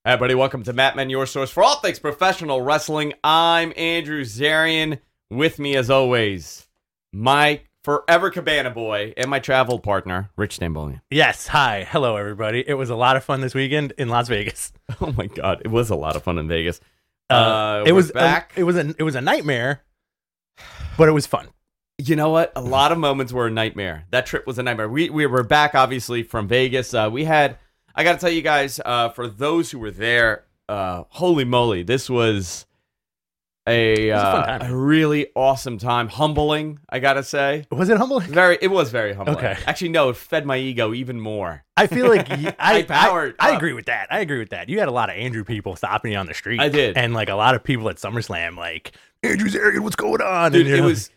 Hey, everybody, welcome to Matt Men, your source for all things professional wrestling. I'm Andrew Zarian. With me, as always, my forever cabana boy and my travel partner, Rich Stambolian. Yes, hi. Hello, everybody. It was a lot of fun this weekend in Las Vegas. Oh, my God. It was a lot of fun in Vegas. It was back. It was a nightmare, but it was fun. You know what? A lot of moments were a nightmare. That trip was a nightmare. We were back, obviously, from Vegas. I got to tell you guys, for those who were there, holy moly, this was a fun time. A really awesome time. Humbling, I got to say. Was it humbling? It was very humbling. Okay. Actually, no, it fed my ego even more. I feel like I agree with that. I agree with that. You had a lot of Andrew people stopping you on the street. I did. And like a lot of people at SummerSlam, like, Andrew Zarian, what's going on? Dude, and, it was...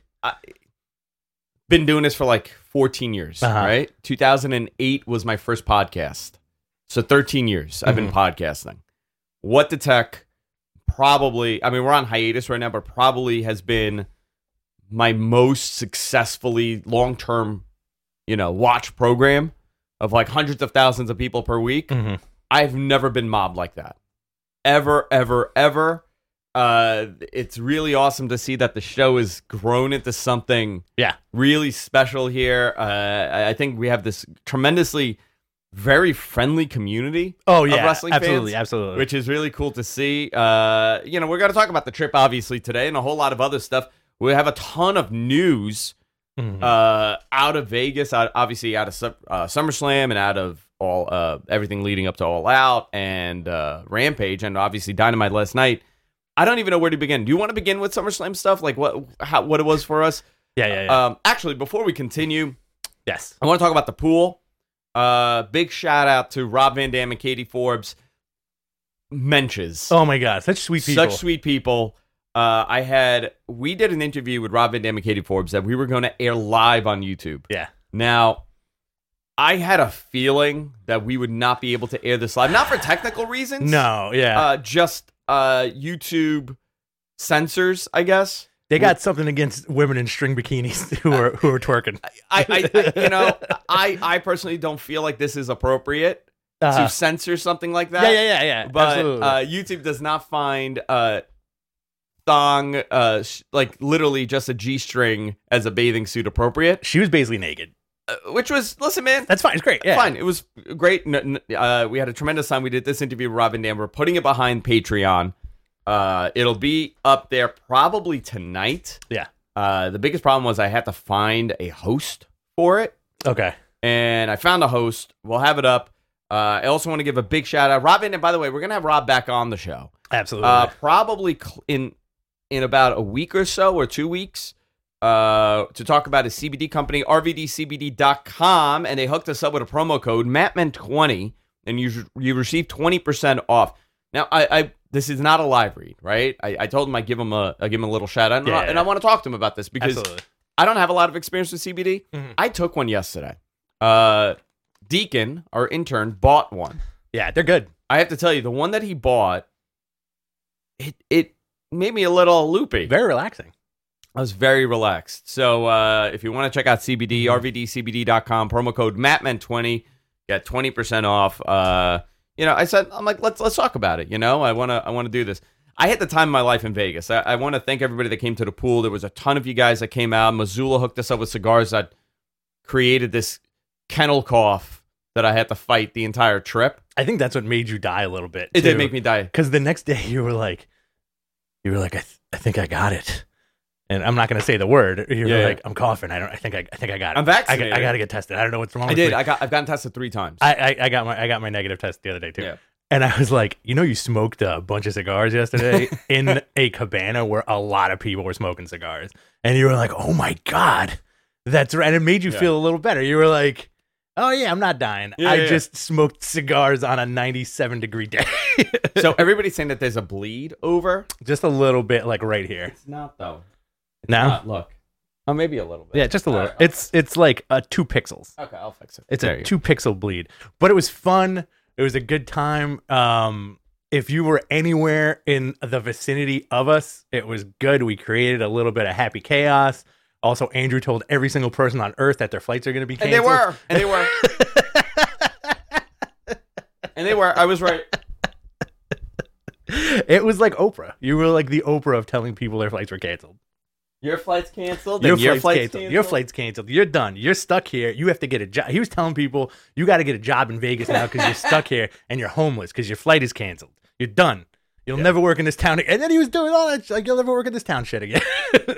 been doing this for like 14 years, right? 2008 was my first podcast. So 13 years I've been podcasting. What the Tech probably, I mean, we're on hiatus right now, but probably has been my most successfully long-term, watch program of like hundreds of thousands of people per week. Mm-hmm. I've never been mobbed like that. Ever, ever, ever. It's really awesome to see that the show has grown into something really special here. I think we have this tremendously very friendly community of wrestling fans, absolutely, which is really cool to see. We're going to talk about the trip obviously today and a whole lot of other stuff. We have a ton of news out of Vegas, obviously out of SummerSlam and out of all everything leading up to All Out and Rampage and obviously Dynamite last night. I don't even know where to begin. Do you want to begin with SummerSlam stuff, like what it was for us? Yeah. Actually, before we continue, yes, I want to talk about the pool. Big shout out to Rob Van Dam and Katie Forbes. Menches. Oh my God, such sweet people. We did an interview with Rob Van Dam and Katie Forbes that we were going to air live on YouTube. Yeah. Now, I had a feeling that we would not be able to air this live, not for technical reasons. No, yeah. Just YouTube censors, I guess. They got something against women in string bikinis who are twerking. I personally don't feel like this is appropriate to censor something like that. Yeah. But absolutely. YouTube does not find thong, like literally just a G-string as a bathing suit appropriate. She was basically naked. Which was, listen, man. That's fine. It's great. Yeah. Fine. It was great. We had a tremendous time. We did this interview with Rob Van Dam. We're putting it behind Patreon. It'll be up there probably tonight. Yeah. The biggest problem was I had to find a host for it. Okay. And I found a host. We'll have it up. I also want to give a big shout out. Rob Van Dam, by the way, we're going to have Rob back on the show. Absolutely. Probably in about a week or so or 2 weeks. To talk about his CBD company, rvdcbd.com, and they hooked us up with a promo code, MattMen20, and you receive 20% off. Now, this is not a live read, right? I told him I'd give him a little shout out, and I want to talk to him about this because I don't have a lot of experience with CBD. Mm-hmm. I took one yesterday. Deacon, our intern, bought one. Yeah, they're good. I have to tell you, the one that he bought, it made me a little loopy. Very relaxing. I was very relaxed. So if you want to check out CBD, rvdcbd.com, promo code MattMen20, get 20% off. I'm like, let's talk about it. I want to do this. I had the time of my life in Vegas. I want to thank everybody that came to the pool. There was a ton of you guys that came out. Missoula hooked us up with cigars that created this kennel cough that I had to fight the entire trip. I think that's what made you die a little bit. It did make me die. Because the next day you were like, I think I got it. And I'm not going to say the word. You're like, I'm coughing. I think I got it. I'm vaccinated. I got to get tested. I don't know what's wrong. I did. I've gotten tested 3 times. I got my negative test the other day too. Yeah. And I was like, you smoked a bunch of cigars yesterday in a cabana where a lot of people were smoking cigars, and you were like, oh my God, that's right. And it made you feel a little better. You were like, oh yeah, I'm not dying. I just smoked cigars on a 97-degree day. So everybody's saying that there's a bleed over. Just a little bit, like right here. It's not though. Now look. Oh, maybe a little bit. Yeah, just a little. It's like 2 pixels. Okay, I'll fix it. It's a 2 pixel bleed, but it was fun. It was a good time. If you were anywhere in the vicinity of us, it was good. We created a little bit of happy chaos. Also, Andrew told every single person on Earth that their flights are going to be canceled. And they were. And they were. I was right. It was like Oprah. You were like the Oprah of telling people their flights were canceled. Your flight's canceled. Your flight's canceled. Your flight's canceled. You're done. You're stuck here. You have to get a job. He was telling people you got to get a job in Vegas now because you're stuck here and you're homeless because your flight is canceled. You're done. You'll never work in this town. And then he was doing all that. Like, you'll never work in this town shit again.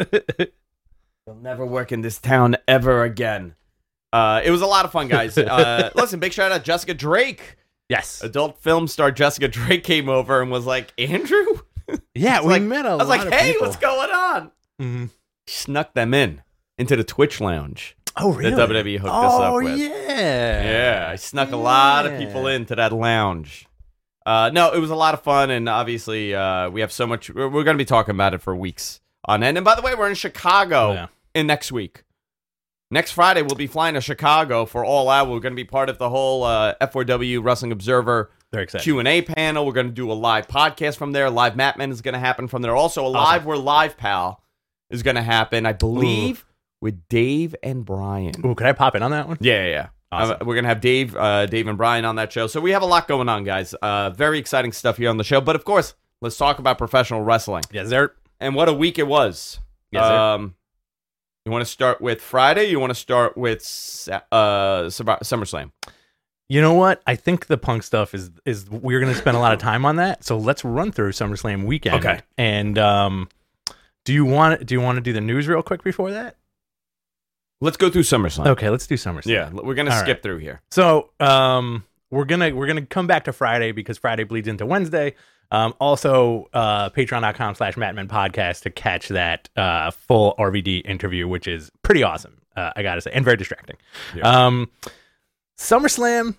You'll never work in this town ever again. It was a lot of fun, guys. Listen, big shout out Jessica Drake. Yes. Adult film star Jessica Drake came over and was like, Andrew? Yeah, we met a lot of people. I was like, hey, what's going on? Mm-hmm. Snuck them into the Twitch lounge. Oh, really? That WWE hooked us up with. Oh, yeah. Yeah, I snuck a lot of people into that lounge. No, it was a lot of fun, and obviously we have so much. We're going to be talking about it for weeks on end. And by the way, we're in Chicago in next week. Next Friday, we'll be flying to Chicago for All Out. We're going to be part of the whole F4W Wrestling Observer Q&A panel. We're going to do a live podcast from there. Live Matman is going to happen from there. Also, a live We're Live Pal is going to happen, I believe, with Dave and Brian. Ooh, could I pop in on that one? Yeah. Awesome. We're going to have Dave and Brian on that show. So we have a lot going on, guys. Very exciting stuff here on the show. But, of course, let's talk about professional wrestling. Yes, sir. And what a week it was. Yes, sir. You want to start with Friday? You want to start with SummerSlam? You know what? I think the Punk stuff is we're going to spend a lot of time on that. So let's run through SummerSlam weekend. Okay. And do you want to do the news real quick before that? Let's go through SummerSlam. Okay, let's do SummerSlam. Yeah, we're going to skip through here. So we're gonna come back to Friday because Friday bleeds into Wednesday. Also, patreon.com/Mattman podcast to catch that full RVD interview, which is pretty awesome, I gotta say, and very distracting. Yeah. SummerSlam,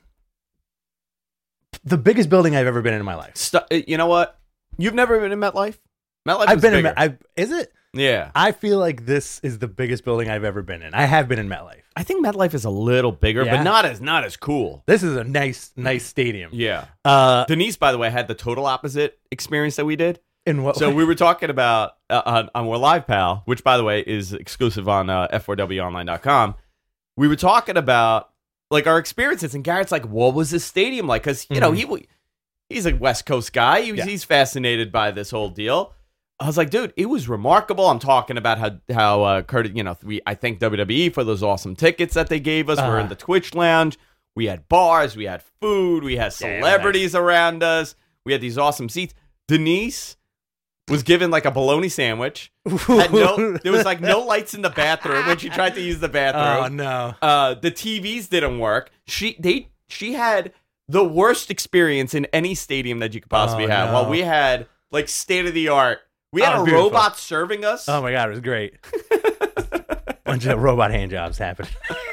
the biggest building I've ever been in my life. You know what? You've never been in MetLife? MetLife I've is been bigger. Is it? Yeah. I feel like this is the biggest building I've ever been in. I have been in MetLife. I think MetLife is a little bigger, but not as cool. This is a nice stadium. Yeah. Denise, by the way, had the total opposite experience that we did. In what So way? we were talking about on We're Live Pal, which, by the way, is exclusive on F4Wonline.com. We were talking about like our experiences, and Garrett's like, what was this stadium like? Because, you know, he's a West Coast guy. He's fascinated by this whole deal. I was like, dude, it was remarkable. I'm talking about how Curtis, I thank WWE for those awesome tickets that they gave us. We're in the Twitch lounge. We had bars, we had food, we had celebrities around us. We had these awesome seats. Denise was given like a bologna sandwich. There was like no lights in the bathroom when she tried to use the bathroom. Oh no. The TVs didn't work. She had the worst experience in any stadium that you could possibly have. No. While we had like state of the art. We had a beautiful robot serving us. Oh my god, it was great. Bunch of robot hand jobs happened.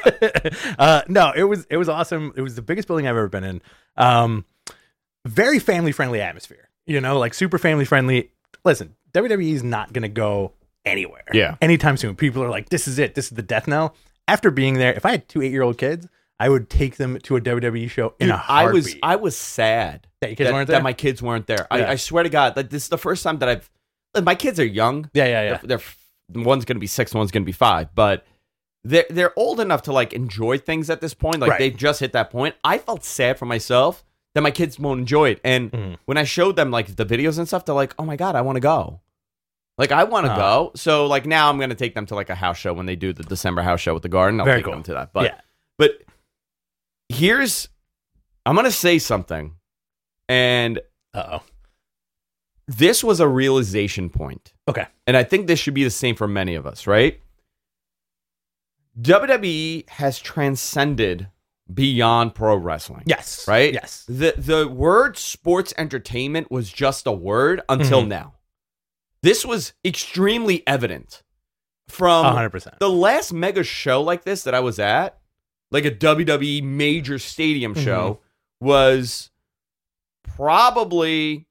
No, it was awesome. It was the biggest building I've ever been in. Very family friendly atmosphere. Like super family friendly. Listen, WWE is not gonna go anywhere. Yeah. Anytime soon. People are like, this is it. This is the death knell. After being there, if I had 2 8-year-old kids, I would take them to a WWE show in a heartbeat. I was sad that your kids weren't there. That my kids weren't there. Yeah. I swear to God, that this is the first time that my kids are young. Yeah. They're one's gonna be 6, one's gonna be 5, but they're old enough to like enjoy things at this point. Like they've just hit that point. I felt sad for myself that my kids won't enjoy it. And when I showed them like the videos and stuff, they're like, "Oh my God, I want to go." Like I want to go. So like now I'm gonna take them to like a house show when they do the December house show with the Garden. I'll take them to that. But I'm gonna say something, and this was a realization point. Okay. And I think this should be the same for many of us, right? WWE has transcended beyond pro wrestling. Yes. Right? Yes. The word sports entertainment was just a word until now. This was extremely evident from 100%. The last mega show like this that I was at, like a WWE major stadium show, was probably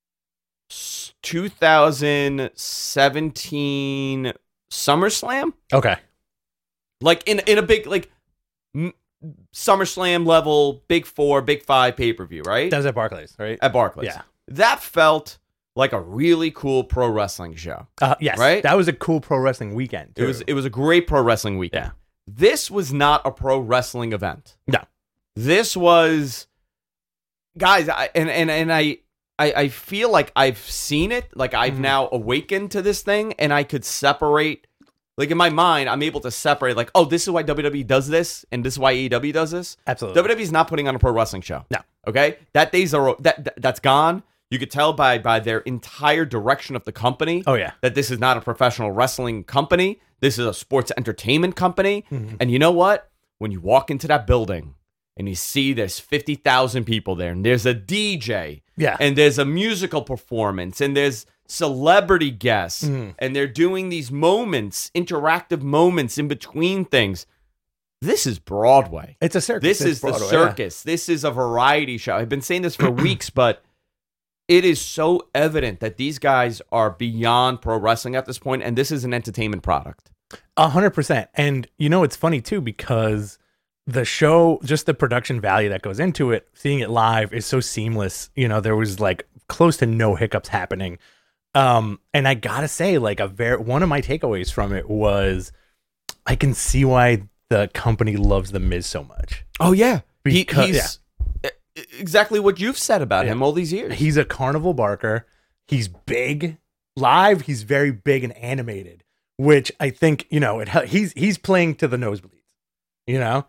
2017 SummerSlam. Okay. Like in a big like SummerSlam level, Big 4, Big 5 pay-per-view, right? That was at Barclays, right? At Barclays. Yeah. That felt like a really cool pro wrestling show. Yes. Right? That was a cool pro wrestling weekend, too. It was a great pro wrestling weekend. Yeah. This was not a pro wrestling event. No. This was, guys, I I feel like I've seen it. Like I've now awakened to this thing, and I could separate. Like in my mind, I'm able to separate. Like, oh, this is why WWE does this, and this is why AEW does this. Absolutely. WWE's not putting on a pro wrestling show. No. Okay, that's gone. You could tell by their entire direction of the company. Oh yeah. That this is not a professional wrestling company. This is a sports entertainment company. And you know what? When you walk into that building and you see there's 50,000 people there, and there's a DJ, Yeah. and there's a musical performance, and there's celebrity guests, and they're doing these moments, interactive moments in between things. This is Broadway. It's a circus. This It's is the Broadway, circus. This is a variety show. I've been saying this for weeks, but it is so evident that these guys are beyond pro wrestling at this point, and this is an entertainment product. 100%. And you know, it's funny too, because the show, just the production value that goes into it, seeing it live is so seamless. You know, there was like close to no hiccups happening. And I gotta say, like one of my takeaways from it was I can see why the company loves The Miz so much. Oh, yeah. Because, He's exactly what you've said about him all these years. He's a carnival barker. He's big. Live, he's very big and animated, which I think, you know, he's playing to the nosebleeds, you know?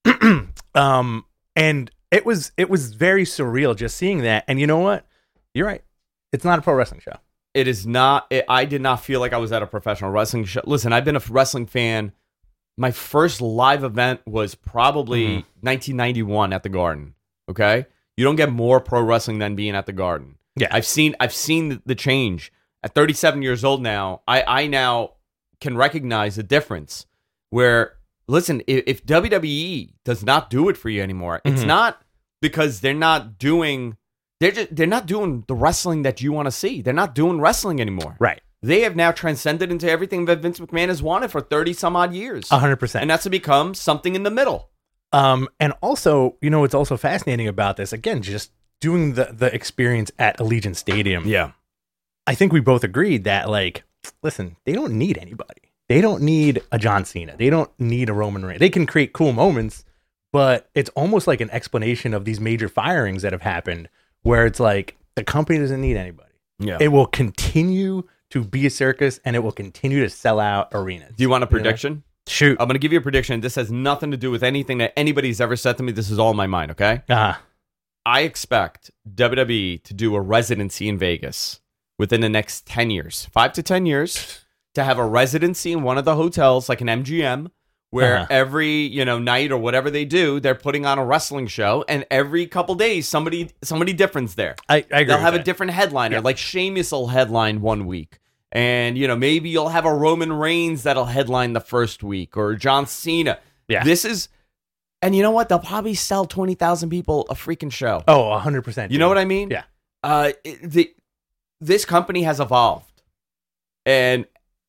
And it was very surreal just seeing that. And you know what? You're right. It's not a pro wrestling show. It is not. I did not feel like I was at a professional wrestling show. Listen, I've been a wrestling fan. My first live event was probably 1991 at the Garden. Okay, you don't get more pro wrestling than being at the Garden. Yeah, I've seen the change. At 37 years old now, I now can recognize the difference. Where listen, if WWE does not do it for you anymore, it's not because they're not doing. They're not doing the wrestling that you want to see. They're not doing wrestling anymore. Right. They have now transcended into everything that Vince McMahon has wanted for 30 some odd years. 100%. And that's to become something in the middle. And also, you know, what's also fascinating about this, again, just doing the experience at Allegiant Stadium. Yeah. I think we both agreed that, like, listen, they don't need anybody. They don't need a John Cena. They don't need a Roman Reigns. They can create cool moments, but it's almost like an explanation of these major firings that have happened, where it's like the company doesn't need anybody. Yeah. It will continue to be a circus, and it will continue to sell out arenas. Do you want a prediction? Shoot. I'm going to give you a prediction. This has nothing to do with anything that anybody's ever said to me. This is all in my mind, okay? I expect WWE to do a residency in Vegas within the next 10 years, 5 to 10 years, to have a residency in one of the hotels, like an MGM, where every night or whatever they do, they're putting on a wrestling show, and every couple days somebody different's there. I agree. They'll have a different headliner, like Sheamus will headline one week, and maybe you'll have a Roman Reigns that'll headline the first week, or John Cena. Yeah, this is, and you know what? They'll probably sell 20,000 people a freaking show. Oh, 100%. You know what I mean? Yeah. This company has evolved, and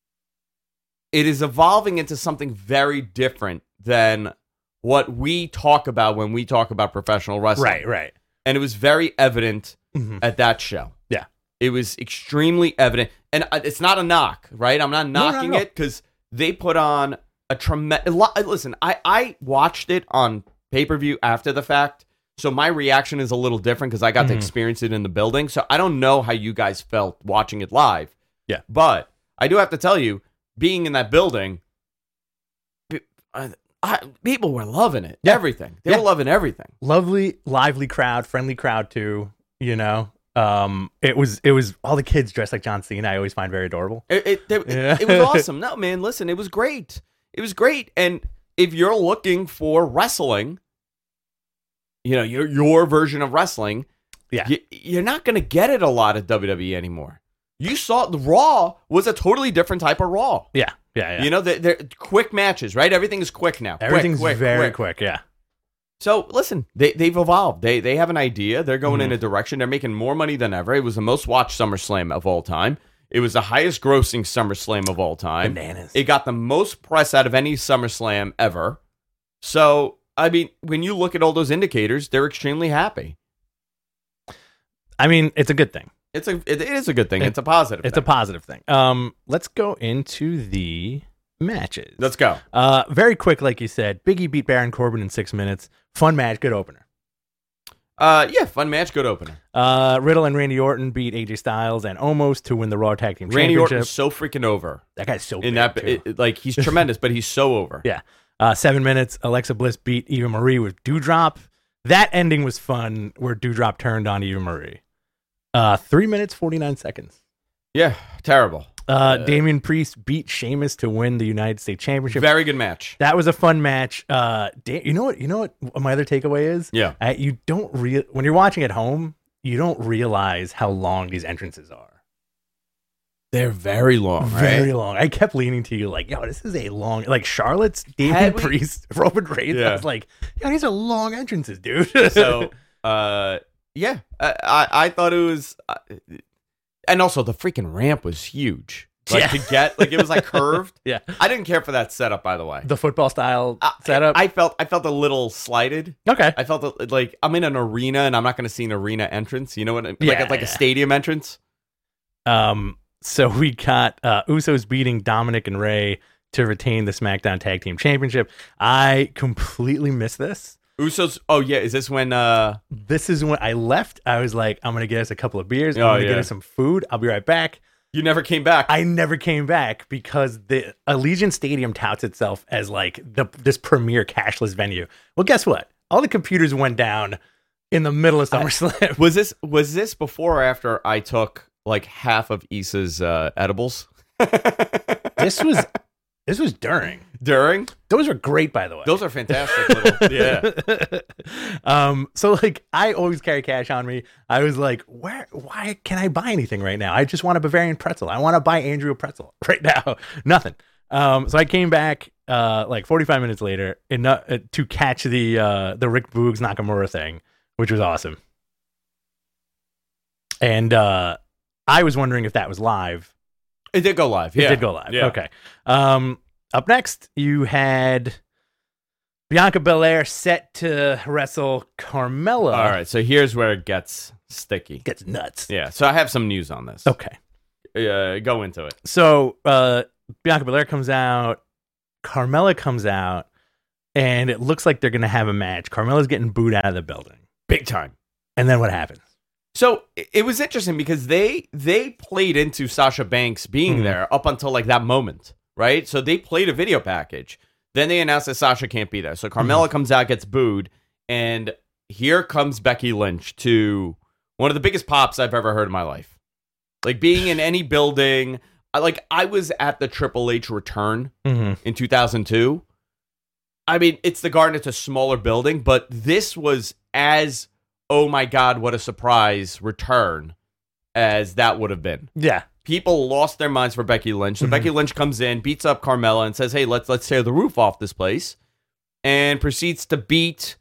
it is evolving into something very different than what we talk about when we talk about professional wrestling. Right. And it was very evident at that show. Yeah. It was extremely evident. And it's not a knock, right? I'm not knocking it because they put on a tremendous... Listen, I watched it on pay-per-view after the fact, so my reaction is a little different because I got to experience it in the building. So I don't know how you guys felt watching it live. Yeah. But I do have to tell you, being in that building, people were loving it. Yeah. Everything. They were loving everything. Lovely, lively crowd, friendly crowd too, It was all the kids dressed like John Cena. I always find very adorable. It was awesome. No, man, listen, it was great. It was great. And if you're looking for wrestling, your version of wrestling, you're not going to get it a lot at WWE anymore. You saw the Raw was a totally different type of Raw. Yeah. They're quick matches, right? Everything is quick now. Everything's very quick. Yeah. So listen, they've evolved. They have an idea. They're going in a direction. They're making more money than ever. It was the most watched SummerSlam of all time. It was the highest grossing SummerSlam of all time. Bananas. It got the most press out of any SummerSlam ever. So, I mean, when you look at all those indicators, they're extremely happy. I mean, it's a good thing. It is a good thing. It's a positive thing. It's a positive thing. Let's go into the matches. Let's go. Very quick, like you said. Big E beat Baron Corbin in 6 minutes. Fun match. Good opener. Yeah, fun match, good opener. Riddle and Randy Orton beat AJ Styles and Omos to win the Raw Tag Team Randy Championship. Orton's so freaking over. That guy's so In big, that, too. like he's tremendous, but he's so over. Yeah. 7 minutes. Alexa Bliss beat Eva Marie with Doudrop. That ending was fun, where Doudrop turned on Eva Marie. 3 minutes 49 seconds. Yeah, terrible. Damian Priest beat Sheamus to win the United States Championship. Very good match. That was a fun match. You know what my other takeaway is? Yeah. You don't when you're watching at home, you don't realize how long these entrances are. They're very long, Very right? long. I kept leaning to you like, yo, this is a long, like Charlotte's, Damian Priest, Roman Reigns. Yeah. I was like, yo, these are long entrances, dude. So, yeah, I thought it was, and also the freaking ramp was huge. Like to get, like it was like curved. Yeah. I didn't care for that setup, by the way. The football style setup. I felt a little slighted. Okay. I felt like I'm in an arena and I'm not going to see an arena entrance. You know what? Yeah, Like a stadium entrance. So we got Usos beating Dominic and Ray to retain the SmackDown Tag Team Championship. I completely missed this. Usos. Oh yeah, is this when? This is when I left. I was like, I'm gonna get us a couple of beers. I'm Oh, gonna yeah. get us some food. I'll be right back. You never came back. I never came back because the Allegiant Stadium touts itself as like this premier cashless venue. Well, guess what? All the computers went down in the middle of SummerSlam. Was this before or after I took like half of Issa's edibles? This was during. During? Those are great, by the way. Those are fantastic. Yeah. So like I always carry cash on me. I was like, why can't I buy anything right now? I just want a Bavarian pretzel. I want to buy Andrew a pretzel right now. Nothing. So I came back like 45 minutes later to catch the Rick Boogs Nakamura thing, which was awesome. And I was wondering if that was live. It did go live. Yeah. It did go live. Yeah. Okay. Up next, you had Bianca Belair set to wrestle Carmella. All right. So here's where it gets sticky. Gets nuts. Yeah. So I have some news on this. Okay. Go into it. So Bianca Belair comes out. Carmella comes out. And it looks like they're going to have a match. Carmella's getting booed out of the building. Big time. And then what happens? So it was interesting because they played into Sasha Banks being there up until like that moment, right? So they played a video package. Then they announced that Sasha can't be there. So Carmella comes out, gets booed, and here comes Becky Lynch to one of the biggest pops I've ever heard in my life. Like being in any building, I was at the Triple H return in 2002. I mean, it's the Garden, it's a smaller building, but this was as oh my God, what a surprise return as that would have been. Yeah. People lost their minds for Becky Lynch. So Becky Lynch comes in, beats up Carmella, and says, hey, let's tear the roof off this place, and proceeds to beat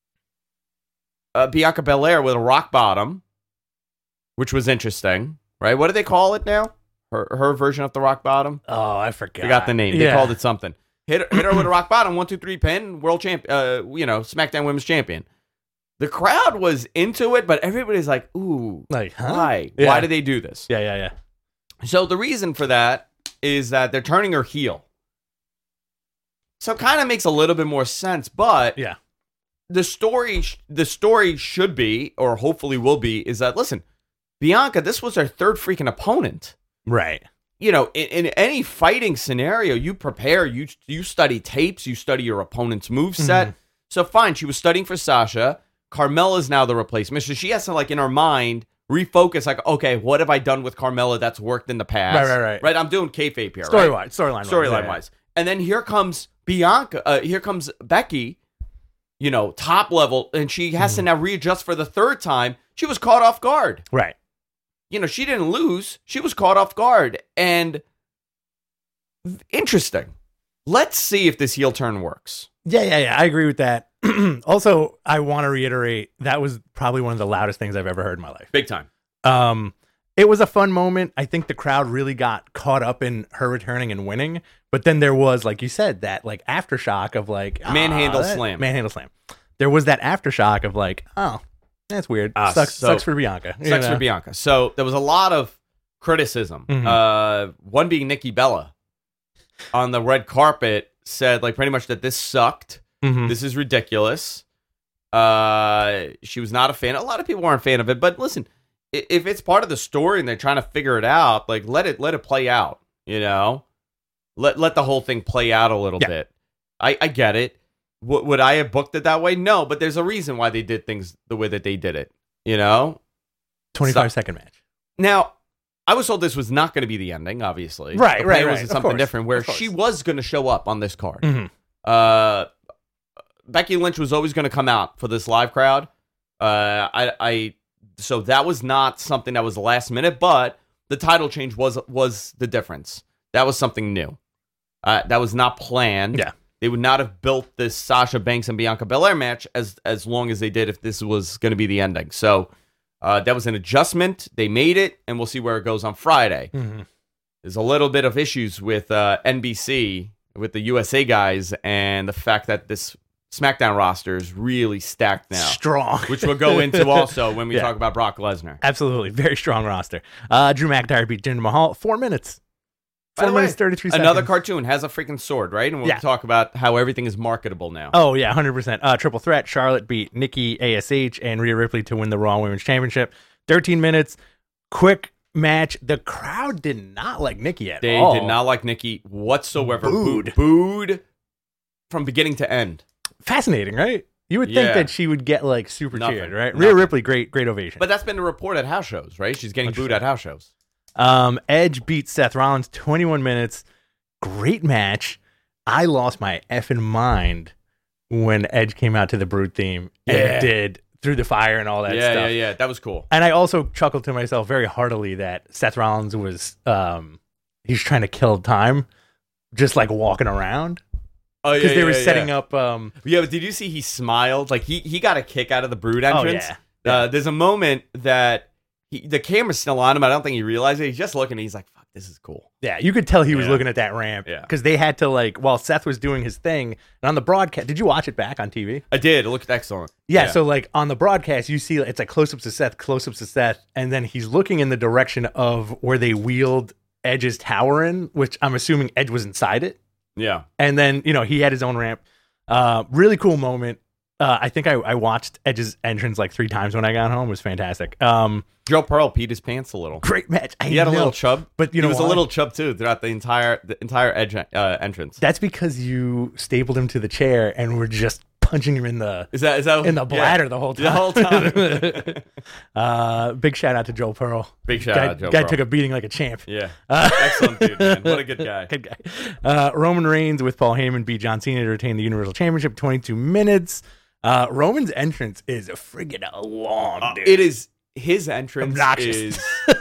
Bianca Belair with a rock bottom, which was interesting, right? What do they call it now? Her version of the rock bottom? Oh, I forgot. Forgot the name. They called it something. Hit her with a rock bottom, 1, 2, 3 pin, world champ, SmackDown Women's Champion. The crowd was into it, but everybody's like, ooh, Like, huh? why? Yeah. Why did they do this? Yeah. So the reason for that is that they're turning her heel. So it kind of makes a little bit more sense, but Yeah. the story should be, or hopefully will be, is that, listen, Bianca, this was her third freaking opponent. Right. You know, in any fighting scenario, you prepare, you study tapes, you study your opponent's moveset. So fine, she was studying for Sasha. Carmella's now the replacement. So she has to, like, in her mind, refocus, like, okay, what have I done with Carmella that's worked in the past? Right. Right, I'm doing kayfabe here, Storyline-wise. And then here comes Bianca, here comes Becky, top level, and she has to now readjust for the third time. She was caught off guard. Right. She didn't lose. She was caught off guard. And interesting. Let's see if this heel turn works. Yeah. I agree with that. Also, I want to reiterate that was probably one of the loudest things I've ever heard in my life. Big time. It was a fun moment. I think the crowd really got caught up in her returning and winning. But then there was, like you said, that like aftershock of like Manhandle slam. There was that aftershock of like, oh, that's weird. Sucks for Bianca. Sucks for Bianca. So there was a lot of criticism. One being Nikki Bella on the red carpet said like pretty much that this sucked. This is ridiculous. She was not a fan. A lot of people weren't a fan of it. But listen, if it's part of the story and they're trying to figure it out, like let it play out. You know, let the whole thing play out a little bit. I get it. Would I have booked it that way? No, but there's a reason why they did things the way that they did it. You know, 25-second match. Now, I was told this was not going to be the ending. Obviously, right. It was something different where she was going to show up on this card. Mm-hmm. Becky Lynch was always going to come out for this live crowd. So that was not something that was last minute, but the title change was the difference. That was something new. That was not planned. Yeah. They would not have built this Sasha Banks and Bianca Belair match as long as they did if this was going to be the ending. So that was an adjustment. They made it, and we'll see where it goes on Friday. Mm-hmm. There's a little bit of issues with NBC, with the USA guys, and the fact that this SmackDown roster is really stacked now. Strong. Which we'll go into also when we talk about Brock Lesnar. Absolutely. Very strong roster. Drew McIntyre beat Jinder Mahal. 4 minutes. 4 minutes, 33 seconds. Another cartoon has a freaking sword, right? And we'll talk about how everything is marketable now. Oh, yeah, 100%. Triple threat. Charlotte beat Nikki ASH and Rhea Ripley to win the Raw Women's Championship. 13 minutes. Quick match. The crowd did not like Nikki at all. They did not like Nikki whatsoever. Booed. Booed from beginning to end. Fascinating, right? You would think that she would get like super cheered, right? Rhea Ripley, great ovation. But that's been the report at house shows, right? She's getting booed at house shows. Edge beat Seth Rollins 21 minutes. Great match. I lost my effing mind when Edge came out to the Brood theme and did Through the Fire and all that stuff. Yeah. That was cool. And I also chuckled to myself very heartily that Seth Rollins was he's trying to kill time, just like walking around. Oh, yeah, because they were setting up. Yeah, but did you see he smiled? Like he got a kick out of the Brood entrance. Oh, yeah. There's a moment that the camera's still on him. I don't think he realized it. He's just looking. And he's like, "Fuck, this is cool." Yeah, you could tell he was looking at that ramp. Yeah, because they had to while Seth was doing his thing, and on the broadcast. Did you watch it back on TV? I did. It looked excellent. Yeah, so on the broadcast, you see it's like close-ups to Seth, and then he's looking in the direction of where they wheeled Edge's tower in, which I'm assuming Edge was inside it. Yeah, and then he had his own ramp. Really cool moment. I think I watched Edge's entrance like 3 times when I got home. It was fantastic. Joe Pearl peed his pants a little. Great match. He had a little chub, but he was a little chub too throughout the entire Edge entrance. That's because you stapled him to the chair and were just punching him in the in the bladder the whole time. The whole time. Big shout out to Joe Pearl. Big shout out, Joe Guy Pearl. took a beating like a champ. Yeah, excellent dude, man. What a good guy. Good guy. Roman Reigns with Paul Heyman beat John Cena to retain the Universal Championship. 22 minutes. Roman's entrance is friggin' long, dude. It is. His entrance obnoxious. Is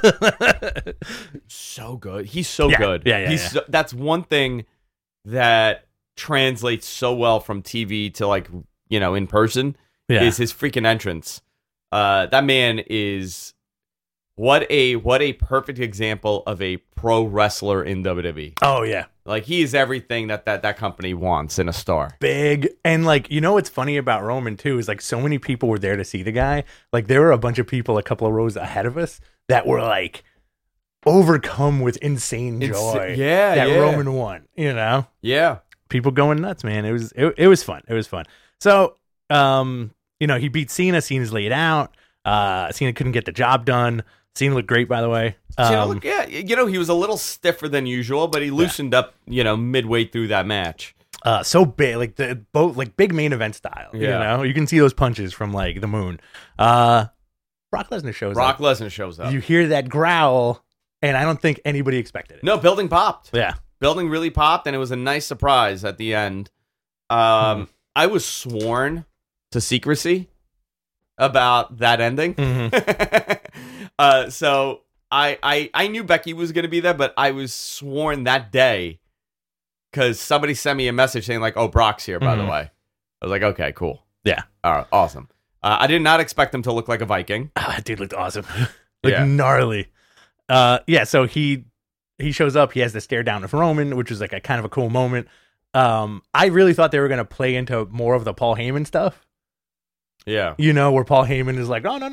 so good. He's so good. Yeah. That's one thing that translates so well from TV to in person is his freaking entrance. That man is what a perfect example of a pro wrestler in WWE. Oh yeah. Like he is everything that company wants in a star. Big. And what's funny about Roman too is so many people were there to see the guy. Like there were a bunch of people a couple of rows ahead of us that were overcome with insane joy. Roman won, Yeah. People going nuts, man. It was fun. It was fun. So, he beat Cena. Cena's laid out. Cena couldn't get the job done. Cena looked great, by the way. He was a little stiffer than usual, but he loosened up, midway through that match. So big, big main event style. Yeah. You can see those punches from the moon. Brock Lesnar shows up. Brock Lesnar shows up. You hear that growl, and I don't think anybody expected it. No, building popped. Yeah, building really popped, and it was a nice surprise at the end. I was sworn to secrecy about that ending. So I knew Becky was going to be there, but I was sworn that day because somebody sent me a message saying "Oh, Brock's here." By the way, I was like, "Okay, cool, yeah, all right, awesome." I did not expect him to look like a Viking. Oh, that dude looked awesome, gnarly. So he shows up. He has the stare down of Roman, which was a kind of a cool moment. I really thought they were going to play into more of the Paul Heyman stuff. Yeah. Where Paul Heyman is like, "Oh, no.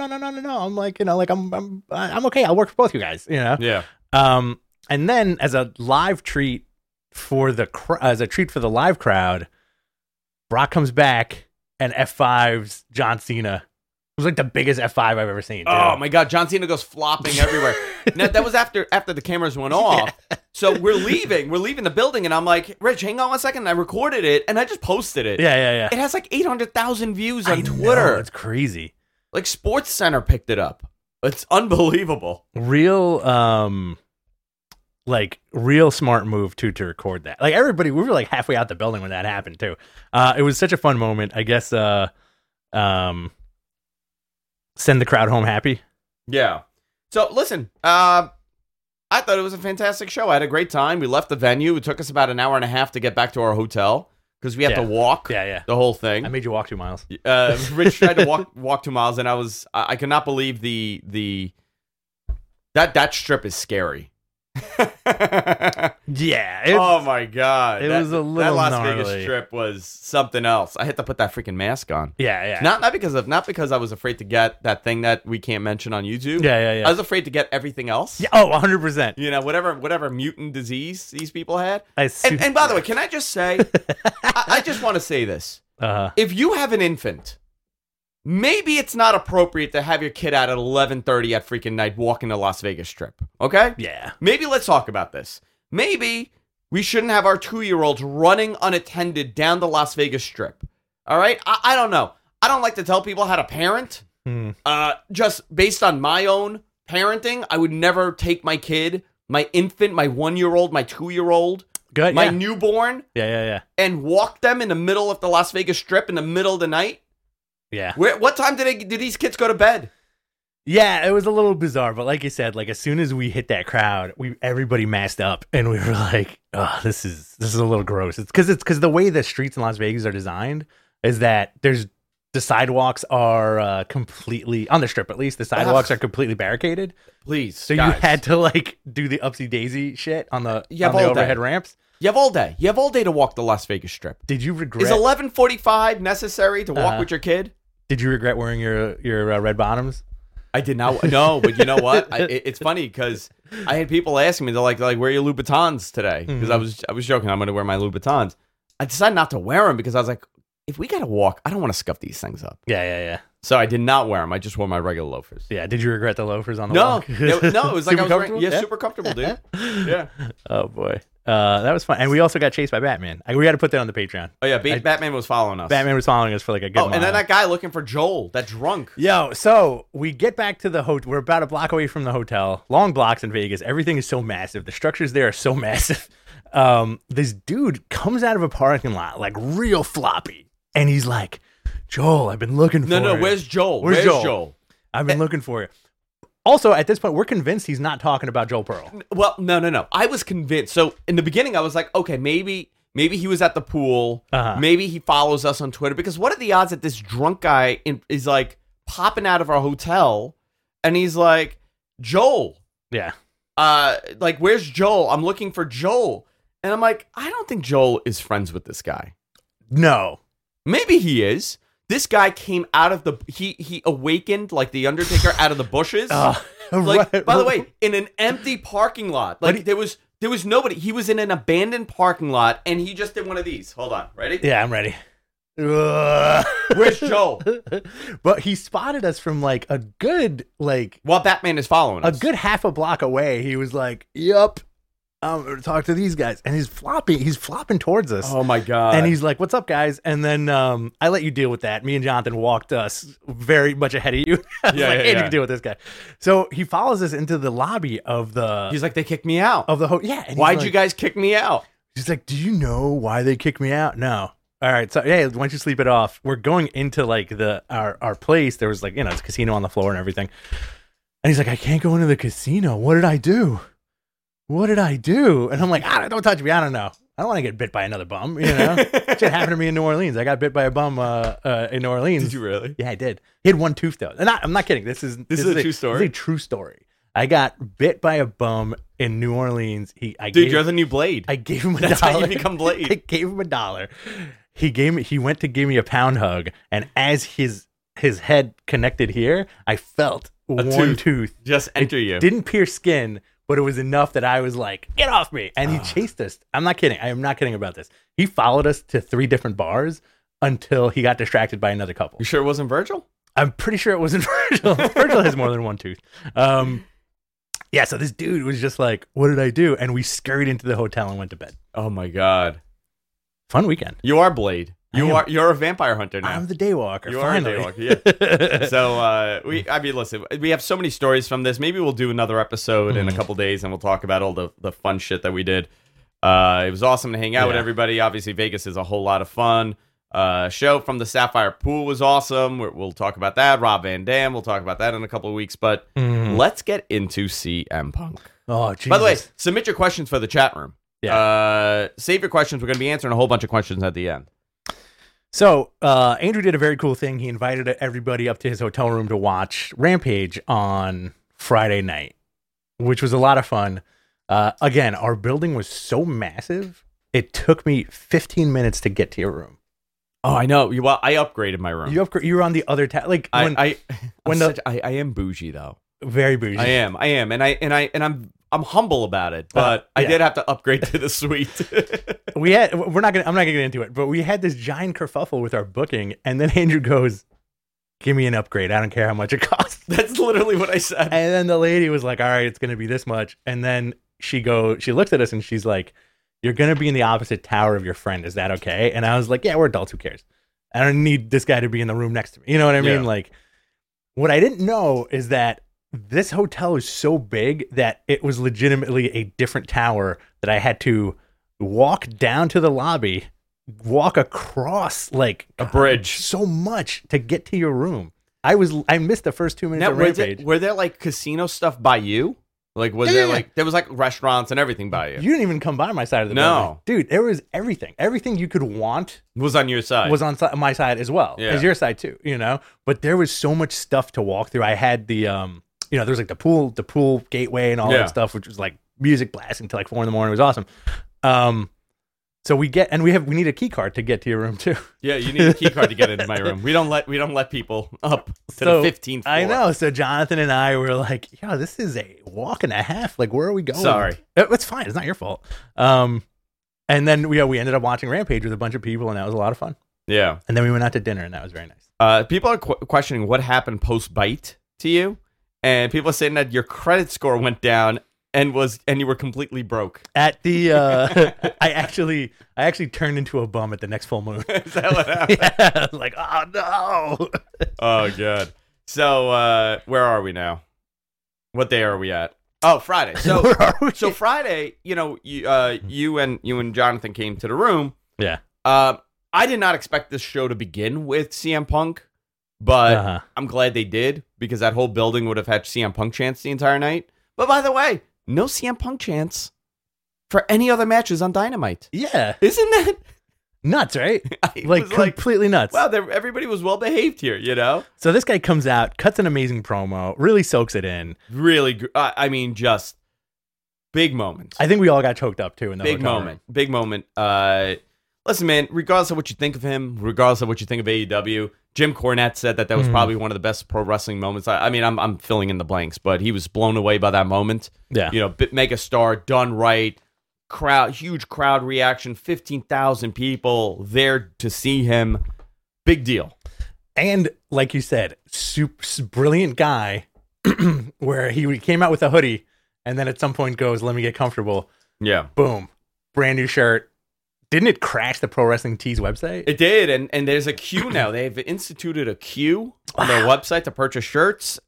I'm okay. I'll work for both you guys." Yeah. And then as a live treat for the live crowd, Brock comes back and F5's John Cena. It was like the biggest F5 I've ever seen. Dude. Oh my God, John Cena goes flopping everywhere. Now, that was after the cameras went off. Yeah. So we're leaving the building, and I'm like, Rich, hang on one second. And I recorded it, and I just posted it. Yeah. It has like 800,000 views on Twitter. It's crazy. Like Sports Center picked it up. It's unbelievable. Real smart move to record that. Like everybody, we were like halfway out the building when that happened too. It was such a fun moment. I guess. Send the crowd home happy. Yeah. So listen, I thought it was a fantastic show. I had a great time. We left the venue. It took us about an hour and a half to get back to our hotel because we had to walk. Yeah. The whole thing. I made you walk 2 miles. Rich tried to walk 2 miles, and I could not believe that strip is scary. Yeah. Oh my God. It was a little that Las gnarly. Vegas strip was something else. I had to put that freaking mask on. Yeah. Not because I was afraid to get that thing that we can't mention on YouTube. Yeah. I was afraid to get everything else. Yeah. Oh, 100%. You know, whatever mutant disease these people had. And by the way, can I just say, I just want to say this. If you have an infant, maybe it's not appropriate to have your kid out at 11:30 at freaking night walking the Las Vegas Strip. Okay? Yeah. Maybe let's talk about this. Maybe we shouldn't have our 2-year-olds running unattended down the Las Vegas Strip. All right? I don't know. I don't like to tell people how to parent. Just based on my own parenting, I would never take my kid, my infant, my 1-year-old, my 2-year-old, my newborn, and walk them in the middle of the Las Vegas Strip in the middle of the night. Yeah. What time did these kids go to bed? Yeah, it was a little bizarre, but like you said, like as soon as we hit that crowd, everybody masked up, and we were like, "Oh, this is a little gross." It's because the way the streets in Las Vegas are designed is that the sidewalks are completely on the strip. At least the sidewalks are completely barricaded. Please, so guys. you had to like do the upsy daisy shit on the overhead ramps. You have all day. You have all day to walk the Las Vegas Strip. Did you regret? Is 11:45 necessary to walk with your kid? Did you regret wearing your red bottoms? I did not. No, but you know what? It's funny because I had people asking me, they're like, "Where are your Louboutins today?" Because I was joking, I'm going to wear my Louboutins. I decided not to wear them because I was like, if we got to walk, I don't want to scuff these things up. Yeah. So I did not wear them. I just wore my regular loafers. Yeah. Did you regret the loafers on the walk? No, it was like I was wearing, yeah, super comfortable, dude. Yeah. Oh boy. That was fun. And we also got chased by Batman. We got to put that on the Patreon. Oh yeah, Batman was following us. Batman was following us for like a good mile. And then that guy looking for Joel, that drunk. Yo, so we get back to the hotel. We're about a block away from the hotel. Long blocks in Vegas. Everything is so massive. The structures there are so massive. This dude comes out of a parking lot like real floppy. And he's like, Joel, I've been looking for you. No, where's Joel? Where's Joel? I've been looking for you. Also, at this point, we're convinced he's not talking about Joel Pearl. Well, no. I was convinced. So in the beginning, I was like, okay, maybe he was at the pool. Maybe he follows us on Twitter. Because what are the odds that this drunk guy is like popping out of our hotel and he's like, Joel. Yeah. Like, where's Joel? I'm looking for Joel. And I'm like, I don't think Joel is friends with this guy. No. Maybe he is. This guy came out of the... He awakened like the Undertaker out of the bushes. Like, by the way, in an empty parking lot. Like, there was nobody. He was in an abandoned parking lot, and he just did one of these. Hold on. Ready? Yeah, I'm ready. Where's Joel? But he spotted us from like a good... While Batman is following us. A good half a block away. He was like, yup. I'm going to talk to these guys. And he's flopping towards us. Oh, my God. And he's like, what's up, guys? And then I let you deal with that. Me and Jonathan walked us very much ahead of you. I was like, hey, you can deal with this guy. So he follows us into the lobby of the... He's like, they kicked me out. Of the yeah. Why'd you guys kick me out? He's like, do you know why they kicked me out? No. All right. So, yeah, why don't you sleep it off? We're going into like our place. There was like, it's a casino on the floor and everything. And he's like, I can't go into the casino. What did I do? And I'm like, don't touch me. I don't know. I don't want to get bit by another bum. Shit happened to me in New Orleans. I got bit by a bum in New Orleans. Did you really? Yeah, I did. He had one tooth though. And I'm not kidding. This is a true story. This is a true story. I got bit by a bum in New Orleans. You're the new Blade. I gave him $1. That's how you become Blade. I gave him $1. He went to give me a pound hug, and as his head connected here, I felt one tooth just enter you. Didn't pierce skin. But it was enough that I was like, get off me. And he chased us. I'm not kidding. I am not kidding about this. He followed us to 3 different bars until he got distracted by another couple. You sure it wasn't Virgil? I'm pretty sure it wasn't Virgil. Virgil has more than one tooth. Yeah, so this dude was just like, what did I do? And we scurried into the hotel and went to bed. Oh my God. Fun weekend. You are Blade. You're a vampire hunter now. I'm the daywalker. You finally. are a daywalker, yeah. So listen, we have so many stories from this. Maybe we'll do another episode in a couple days and we'll talk about all the fun shit that we did. It was awesome to hang out with everybody. Obviously, Vegas is a whole lot of fun. Show from the Sapphire Pool was awesome. We'll talk about that. Rob Van Dam, we'll talk about that in a couple of weeks. But let's get into CM Punk. Oh, Jesus. By the way, submit your questions for the chat room. Yeah. Save your questions. We're going to be answering a whole bunch of questions at the end. So, Andrew did a very cool thing. He invited everybody up to his hotel room to watch Rampage on Friday night, which was a lot of fun. Again, our building was so massive, it took me 15 minutes to get to your room. Oh, I know. Well, I upgraded my room. You were on the other like when I am bougie though. Very bougie. I am, and I'm humble about it, but I did have to upgrade to the suite. I'm not gonna get into it, but we had this giant kerfuffle with our booking, and then Andrew goes, "Give me an upgrade. I don't care how much it costs." That's literally what I said. And then the lady was like, "All right, it's gonna be this much," and then she looks at us and she's like, "You're going to be in the opposite tower of your friend. Is that okay?" And I was like, "Yeah, we're adults. Who cares? I don't need this guy to be in the room next to me." You know what I mean? Yeah. Like, what I didn't know is that this hotel is so big that it was legitimately a different tower that I had to walk down to the lobby, walk across like a bridge so much to get to your room. I missed the first 2 minutes of Rampage. Were there like casino stuff by you? Like, there was like restaurants and everything by you? You didn't even come by my side of the building. Dude, there was everything. Everything you could want was on your side. Was on my side as well as your side too, you know? But there was so much stuff to walk through. I had the, there was like the pool gateway and all that stuff, which was like music blasting until like 4 a.m. It was awesome. So we need a key card to get to your room too. Yeah, you need a key card to get into my room. We don't let people up to the 15th floor. I know. So Jonathan and I were like, "Yo, this is a walk and a half. Like, where are we going?" Sorry, it's fine. It's not your fault. And then we ended up watching Rampage with a bunch of people, and that was a lot of fun. Yeah. And then we went out to dinner, and that was very nice. People are questioning what happened post bite to you, and people are saying that your credit score went down. And you were completely broke. At the I actually turned into a bum at the next full moon. Is that what happened? Yeah, I was like, oh no. Oh god. So where are we now? What day are we at? Oh, Friday. So Where are we? So Friday, you and Jonathan came to the room. Yeah. I did not expect this show to begin with CM Punk, but I'm glad they did because that whole building would have had CM Punk chants the entire night. But by the way, no CM Punk chants for any other matches on Dynamite. Yeah. Isn't that nuts, right? Like completely nuts. Wow, everybody was well behaved here, you know? So this guy comes out, cuts an amazing promo, really soaks it in. Really, just big moments. I think we all got choked up too in the big moment. Room. Big moment. Listen, man, regardless of what you think of him, regardless of what you think of AEW, Jim Cornette said that was probably one of the best pro wrestling moments. I'm filling in the blanks, but he was blown away by that moment. Yeah. Mega star, done right, huge crowd reaction, 15,000 people there to see him. Big deal. And like you said, super brilliant guy where he came out with a hoodie and then at some point goes, "Let me get comfortable." Yeah. Boom. Brand new shirt. Didn't it crash the Pro Wrestling Tees website? It did, and there's a queue now. They've instituted a queue on their website to purchase shirts.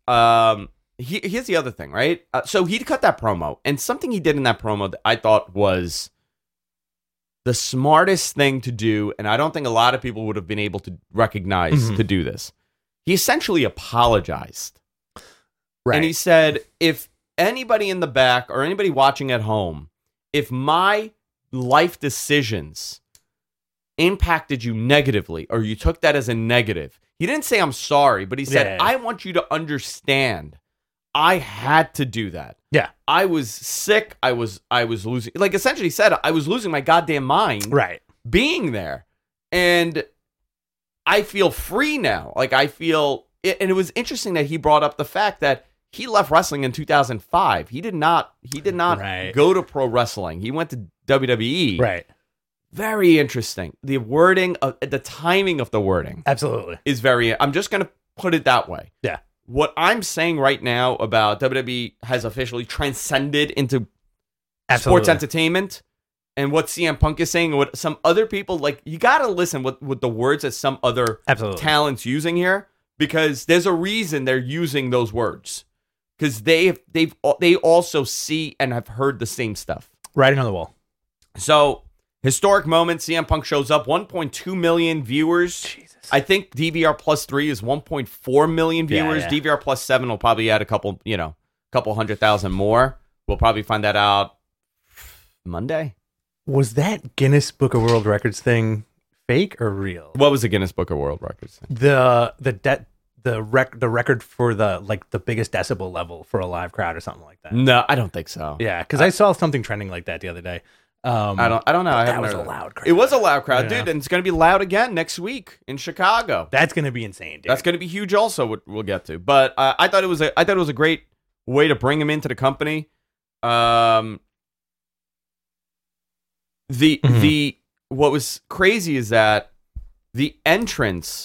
Here's the other thing, right? So he cut that promo, and something he did in that promo that I thought was the smartest thing to do, and I don't think a lot of people would have been able to recognize to do this. He essentially apologized. Right. And he said, if anybody in the back or anybody watching at home, if my life decisions impacted you negatively or you took that as a negative, he didn't say I'm sorry, but he said, I want you to understand I had to do that. Yeah. I was sick. I was losing, like essentially he said, I was losing my goddamn mind being there. And I feel free now. Like I feel, and it was interesting that he brought up the fact that he left wrestling in 2005. He did not go to pro wrestling. He went to WWE Very interesting. The wording, the timing of the wording Absolutely. is very, I'm just going to put it that way. Yeah. What I'm saying right now about WWE has officially transcended into Absolutely. sports entertainment, and what CM Punk is saying, and what some other people, like, you got to listen with the words that some other Absolutely. talents using here, because there's a reason they're using those words, because they also see and have heard the same stuff. Writing on the wall. So, historic moment, CM Punk shows up, 1.2 million viewers. Jesus. I think DVR plus 3 is 1.4 million viewers. Yeah. DVR plus 7 will probably add a couple 100,000 more. We'll probably find that out Monday. Was that Guinness Book of World Records thing fake or real? What was the Guinness Book of World Records thing? The record for the biggest decibel level for a live crowd or something like that. No, I don't think so. Yeah, because I saw something trending like that the other day. I don't know. I That haven't was heard a of that. loud crowd. It was a loud crowd, Yeah. dude, and it's going to be loud again next week in Chicago. That's gonna be insane, dude. That's going to be huge. Also, what we'll get to, but I thought it was a great way to bring him into the company. The what was crazy is that the entrance,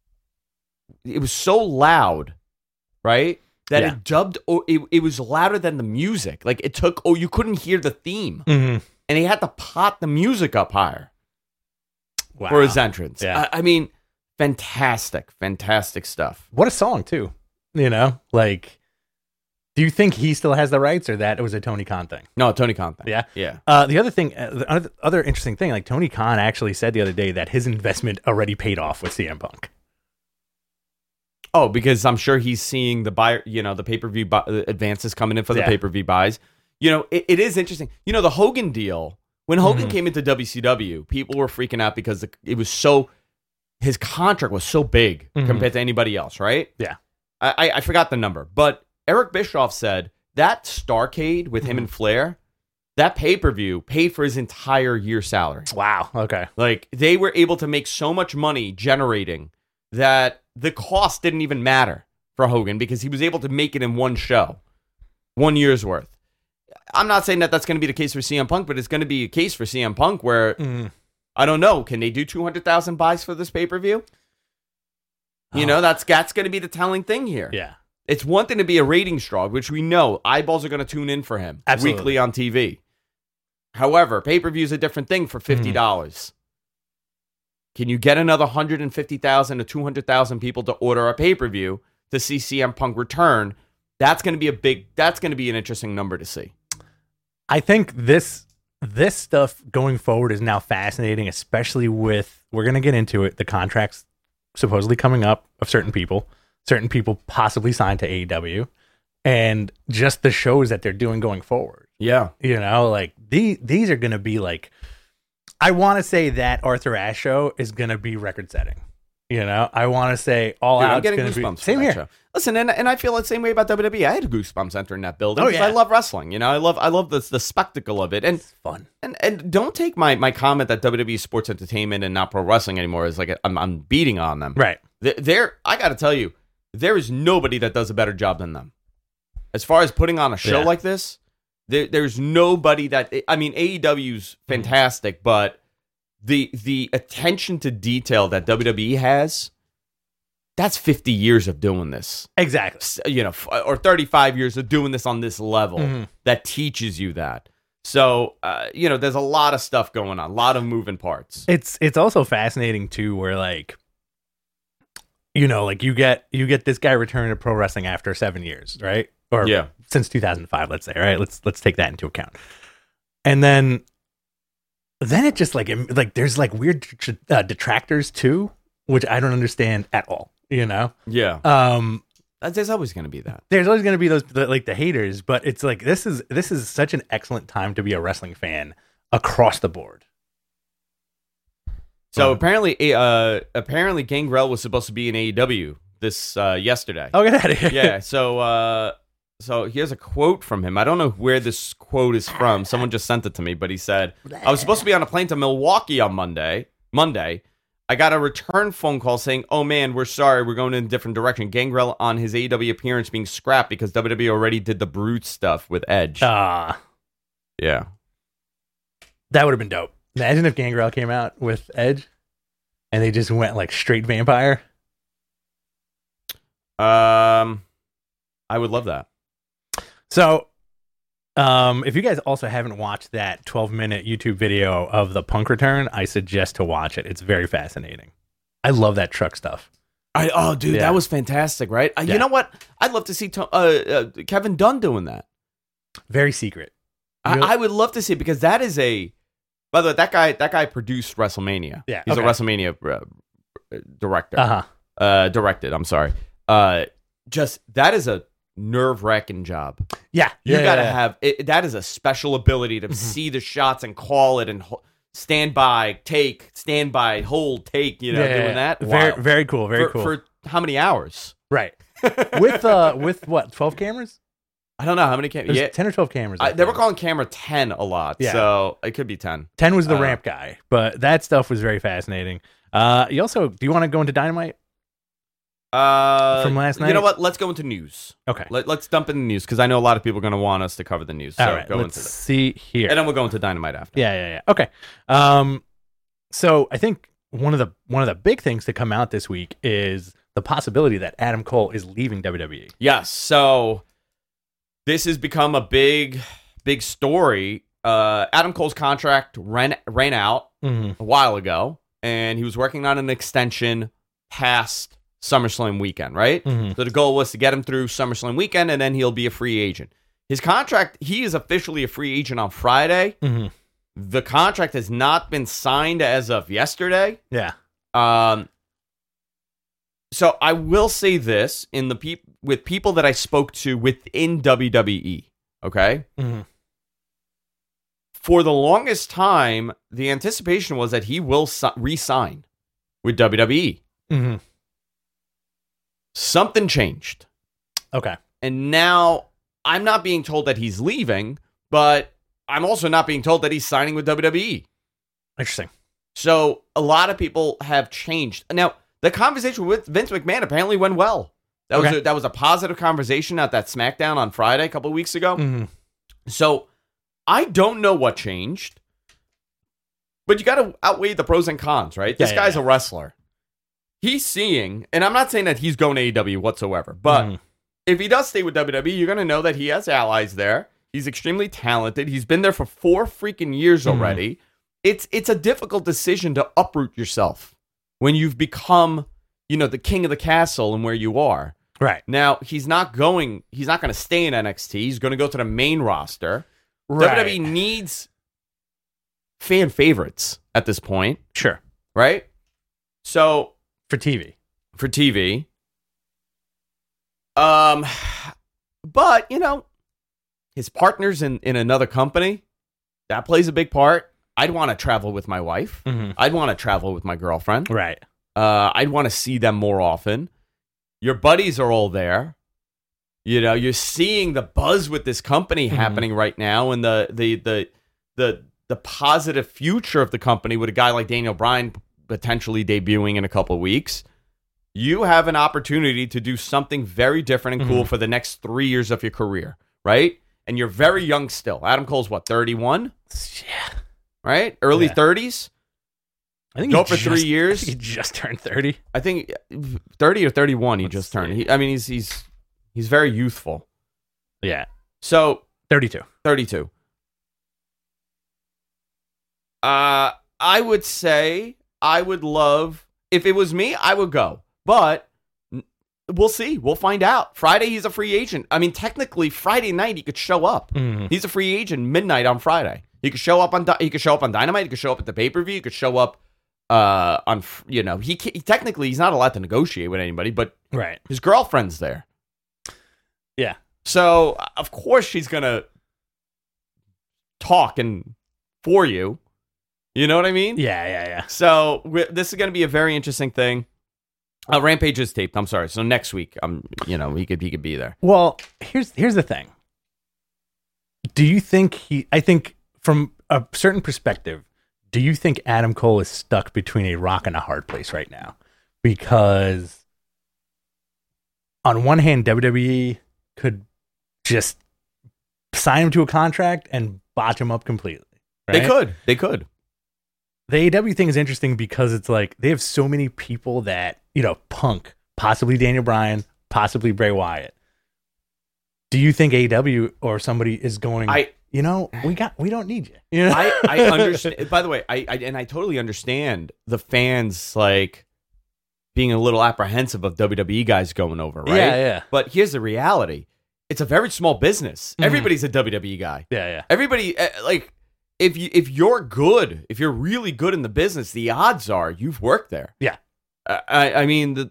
it was so loud, right? That Yeah. it dubbed. It was louder than the music. Like it took. You couldn't hear the theme, Mhm. and he had to pot the music up higher Wow. for his entrance. Yeah. I mean, fantastic stuff. What a song too. You know, like, do you think he still has the rights, or that it was a Tony Khan thing? No, Tony Khan thing. Yeah. Yeah. The other thing, the other interesting thing, like Tony Khan actually said the other day that his investment already paid off with CM Punk. Oh, because I'm sure he's seeing the the pay-per-view advances coming in for the Yeah. pay-per-view buys. It is interesting. The Hogan deal, when Hogan came into WCW, people were freaking out because his contract was so big compared to anybody else, right? Yeah. I forgot the number, but Eric Bischoff said that Starrcade with him and Flair, that pay-per-view paid for his entire year's salary. Wow. Okay. Like, they were able to make so much money generating that the cost didn't even matter for Hogan because he was able to make it in one show, 1 year's worth. I'm not saying that that's going to be the case for CM Punk, but it's going to be a case for CM Punk where, I don't know, can they do 200,000 buys for this pay-per-view? That's going to be the telling thing here. Yeah. It's one thing to be a ratings draw, which we know eyeballs are going to tune in for him weekly on TV. However, pay-per-view is a different thing for $50. Can you get another 150,000 to 200,000 people to order a pay-per-view to see CM Punk return? That's going to be an interesting number to see. I think this stuff going forward is now fascinating, especially with, we're going to get into it, the contracts supposedly coming up of certain people possibly signed to AEW, and just the shows that they're doing going forward. Yeah. Like these are going to be like, I want to say that Arthur Ashe show is going to be record setting. I want to say All Dude, I'm Out's getting going to be goosebumps. same for that here. show. Listen, and I feel the same way about WWE. I had goosebumps entering that building Oh, because yeah. I love wrestling. I love the spectacle of it. And It's fun. And don't take my comment that WWE is sports entertainment and not pro wrestling anymore as like I'm beating on them. Right. I got to tell you, there is nobody that does a better job than them. As far as putting on a show Yeah. like this, there's nobody that. I mean, AEW's fantastic, but the attention to detail that WWE has, that's 50 years of doing this. Exactly. Or 35 years of doing this on this level Mhm. that teaches you that. So, there's a lot of stuff going on, a lot of moving parts. It's also fascinating too, where like, like you get this guy returning to pro wrestling after 7 years, right? Or Yeah. since 2005, let's say, right? Let's take that into account. And then it just like there's like weird detractors too, which I don't understand at all. Yeah. Um, There's always going to be that. there's always going to be the haters, but it's like this is such an excellent time to be a wrestling fan across the board. So apparently Gangrel was supposed to be in AEW this yesterday. Oh, get out of here! Yeah. So here's a quote from him. I don't know where this quote is from. Someone just sent it to me, but he said, "I was supposed to be on a plane to Milwaukee on Monday. I got a return phone call saying, 'Oh man, we're sorry, we're going in a different direction.' Gangrel on his AEW appearance being scrapped because WWE already did the Brute stuff with Edge." Ah, Yeah. that would have been dope. Imagine if Gangrel came out with Edge, and they just went like straight vampire. I would love that. So, if you guys also haven't watched that 12-minute YouTube video of the Punk return, I suggest to watch it. It's very fascinating. I love that truck stuff. Dude, that was fantastic, right? You know what? I'd love to see Kevin Dunn doing that. Very secret. I would love to see it because that is a. By the way, that guy produced WrestleMania. Yeah, he's a WrestleMania director. Directed. I'm sorry. Just that is a nerve-wracking job. Yeah, you gotta have it. That is a special ability to see the shots and call it and stand by, take, stand by, hold, take. You know, doing that. Very, very cool. Very cool. For how many hours? Right. with what? 12 cameras? I don't know how many cameras. Yeah, 10 or 12 cameras. They were calling camera 10 a lot, so it could be 10. 10 was the ramp guy, but that stuff was very fascinating. Do you want to go into Dynamite? From last night? You know what? Let's go into news. Okay. Let's dump in the news because I know a lot of people are going to want us to cover the news. So all right, let's see here. And then we'll go into Dynamite after. Yeah. Okay. So I think one of the big things to come out this week is the possibility that Adam Cole is leaving WWE. Yes. So this has become a big story. Adam Cole's contract ran out a while ago, and he was working on an extension past SummerSlam weekend, right? So the goal was to get him through SummerSlam weekend, and then he'll be a free agent. His contract, he is officially a free agent on Friday. The contract has not been signed as of yesterday. Yeah. So I will say this with people that I spoke to within WWE, okay? For the longest time, the anticipation was that he will re-sign with WWE. Something changed. Okay. And now I'm not being told that he's leaving, but I'm also not being told that he's signing with WWE. Interesting. So a lot of people have changed. Now, the conversation with Vince McMahon apparently went well. That was a positive conversation at that SmackDown on Friday a couple of weeks ago. So I don't know what changed, but you got to outweigh the pros and cons, right? This guy's a wrestler. He's seeing, and I'm not saying that he's going to AEW whatsoever, but if he does stay with WWE, you're going to know that he has allies there. He's extremely talented. He's been there for 4 freaking years already. It's a difficult decision to uproot yourself when you've become, the king of the castle and where you are. Right. Now, he's not going to stay in NXT. He's going to go to the main roster. Right. WWE needs fan favorites at this point. Sure. Right? So, For TV. But, his partner's in another company. That plays a big part. I'd want to travel with my wife. I'd want to travel with my girlfriend. Right. I'd want to see them more often. Your buddies are all there. You're seeing the buzz with this company happening right now, and the positive future of the company with a guy like Daniel Bryan potentially debuting in a couple of weeks. You have an opportunity to do something very different and cool for the next 3 years of your career, right? And you're very young still. Adam Cole's what, 31? Yeah. Right? Early 30s? I think go for 3 years. He just turned 30. I think 30 or 31 he just turned. He's very youthful. Yeah. So 32. I would say I would love, if it was me, I would go. But we'll see. We'll find out. Friday, he's a free agent. I mean, technically, Friday night, he could show up. He's a free agent midnight on Friday. He could show up on Dynamite. He could show up at the pay-per-view. He could show up on, he technically, he's not allowed to negotiate with anybody, but his girlfriend's there. Yeah. So, of course, she's going to talk for you. You know what I mean? Yeah. So, this is going to be a very interesting thing. Rampage is taped. I'm sorry. So next week, he could be there. Well, here's the thing. Do you think I think from a certain perspective, do you think Adam Cole is stuck between a rock and a hard place right now? Because on one hand, WWE could just sign him to a contract and botch him up completely. Right? They could. The AEW thing is interesting because it's like they have so many people that, Punk, possibly Daniel Bryan, possibly Bray Wyatt. Do you think AEW or somebody is going, we don't need you? I understand. By the way, I totally understand the fans like being a little apprehensive of WWE guys going over, right? Yeah. But here's the reality. It's a very small business. Everybody's a WWE guy. Yeah. Everybody, if you're good, if you're really good in the business, the odds are you've worked there. Yeah. But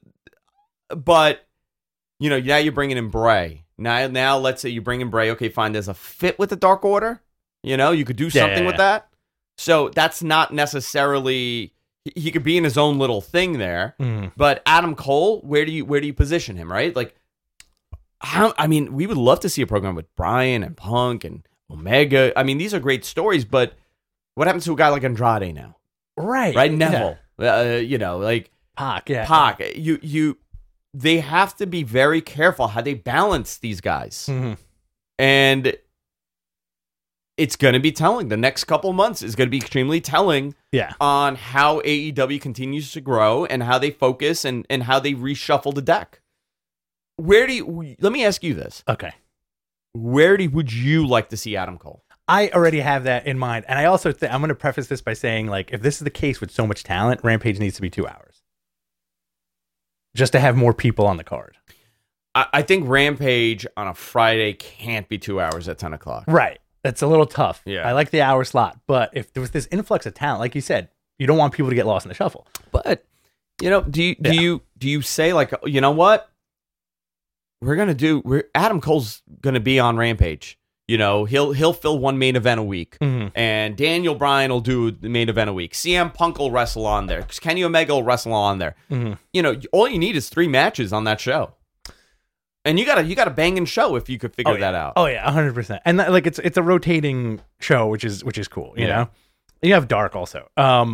now you're bringing in Bray. Now let's say you bring in Bray. Okay, fine. There's a fit with the Dark Order. You could do something with that. So that's not necessarily. He could be in his own little thing there. But Adam Cole, where do you position him? Right, like. We would love to see a program with Bryan and Punk and Omega. I mean, these are great stories, but what happens to a guy like Andrade now? Right, Neville. Like Pac. Yeah, Pac. They have to be very careful how they balance these guys, and it's going to be telling. The next couple months is going to be extremely telling. On how AEW continues to grow and how they focus and how they reshuffle the deck. Let me ask you this. Okay. Would you like to see Adam Cole? I already have that in mind. And I also I'm going to preface this by saying, like, if this is the case with so much talent, Rampage needs to be 2 hours. Just to have more people on the card. I think Rampage on a Friday can't be 2 hours at 10 o'clock. Right. That's a little tough. Yeah. I like the hour slot. But if there was this influx of talent, like you said, you don't want people to get lost in the shuffle. But, do you say, like, you know what? Adam Cole's going to be on Rampage. He'll fill one main event a week. And Daniel Bryan will do the main event a week. CM Punk will wrestle on there. Kenny Omega will wrestle on there. All you need is 3 matches on that show. And you got a banging show if you could figure that out. Oh yeah, 100%. And like it's a rotating show, which is cool, you know. You have Dark also.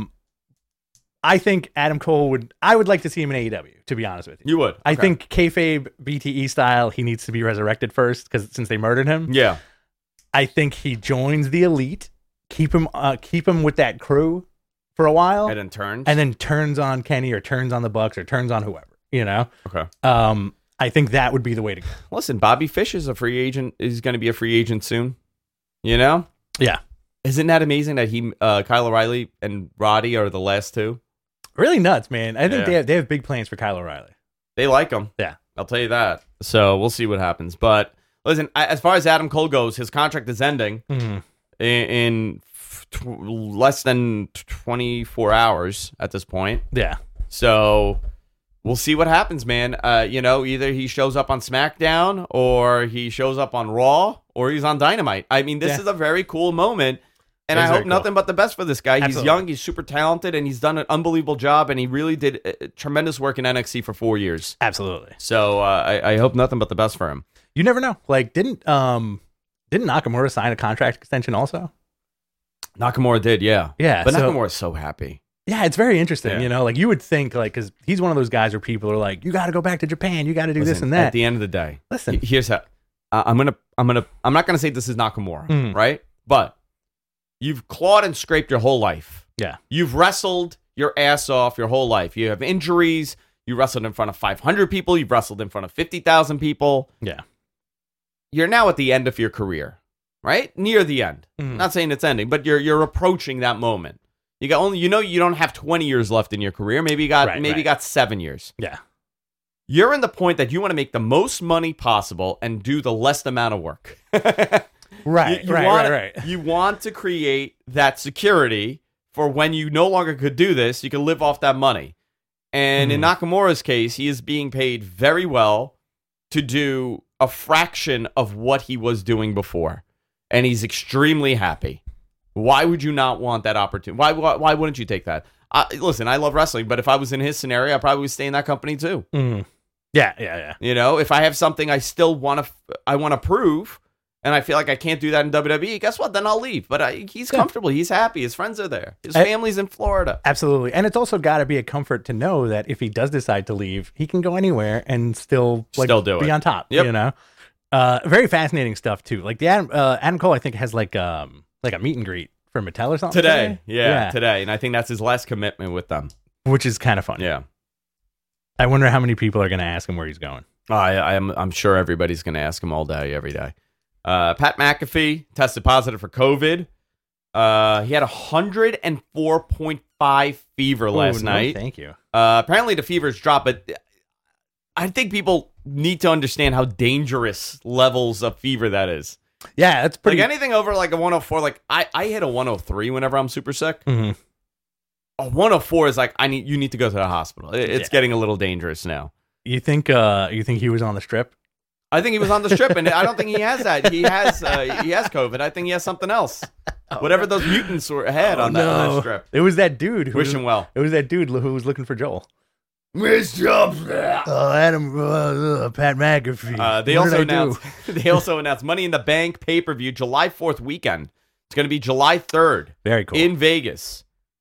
I think Adam Cole I would like to see him in AEW, to be honest with you. You would? Okay. I think kayfabe BTE style, he needs to be resurrected first since they murdered him. Yeah. I think he joins the Elite, keep him with that crew for a while, and then turns on Kenny or turns on the Bucks or turns on whoever, Okay. I think that would be the way to go. Listen, Bobby Fish is a free agent. Is going to be a free agent soon. Yeah. Isn't that amazing that Kyle O'Reilly and Roddy are the last two? Really nuts, man. I think they have big plans for Kyle O'Reilly. They like him. Yeah. I'll tell you that. So we'll see what happens. But listen, as far as Adam Cole goes, his contract is ending in less than 24 hours at this point. Yeah. So we'll see what happens, man. Either he shows up on SmackDown or he shows up on Raw or he's on Dynamite. I mean, this is a very cool moment. And I hope nothing but the best for this guy. Absolutely. He's young, he's super talented, and he's done an unbelievable job, and he really did tremendous work in NXT for 4 years. Absolutely. So I hope nothing but the best for him. You never know. Like, didn't Nakamura sign a contract extension also? Nakamura did, yeah. Yeah. But Nakamura's so happy. Yeah, it's very interesting. Yeah. Like you would think, like, because he's one of those guys where people are like, you got to go back to Japan, you got to do this and that. At the end of the day, listen, here's how I'm not gonna say this is Nakamura, right? But you've clawed and scraped your whole life. Yeah. You've wrestled your ass off your whole life. You have injuries. You wrestled in front of 500 people. You've wrestled in front of 50,000 people. Yeah. You're now at the end of your career, right? Near the end. Not saying it's ending, but you're approaching that moment. You got you don't have 20 years left in your career. Maybe you got 7 years. Yeah. You're in the point that you want to make the most money possible and do the least amount of work. Right. You want to create that security for when you no longer could do this, you can live off that money. And in Nakamura's case, he is being paid very well to do a fraction of what he was doing before. And he's extremely happy. Why would you not want that opportunity? Why wouldn't you take that? Listen, I love wrestling, but if I was in his scenario, I probably would stay in that company too. Yeah. If I have something I still want to prove, and I feel like I can't do that in WWE, guess what? Then I'll leave. But he's comfortable. He's happy. His friends are there. His family's in Florida. Absolutely. And it's also got to be a comfort to know that if he does decide to leave, he can go anywhere and still do be it. On top. Yep. Very fascinating stuff, too. Like the Adam Cole, I think, has like a meet and greet for Mattel or something today. Yeah, today. And I think that's his last commitment with them. Which is kind of funny. Yeah. I wonder how many people are going to ask him where he's going. I'm sure everybody's going to ask him all day, every day. Pat McAfee tested positive for COVID. He had 104.5 fever last night. Thank you. Apparently the fever's dropped, but I think people need to understand how dangerous levels of fever that is. Yeah, that's pretty. Like anything over like a 104, like I hit a 103 whenever I'm super sick. Mm-hmm. A 104 is like you need to go to the hospital. It's getting a little dangerous now. You think he was on the strip? I think he was on the strip, and I don't think he has that. He has COVID. I think he has something else. Whatever those mutants had on that strip. It was that dude. Wish him well. It was that dude who was looking for Joel. Where's Joel? Adam, Pat McAfee. They also announced Money in the Bank pay-per-view July 4th weekend. It's going to be July 3rd. Very cool. In Vegas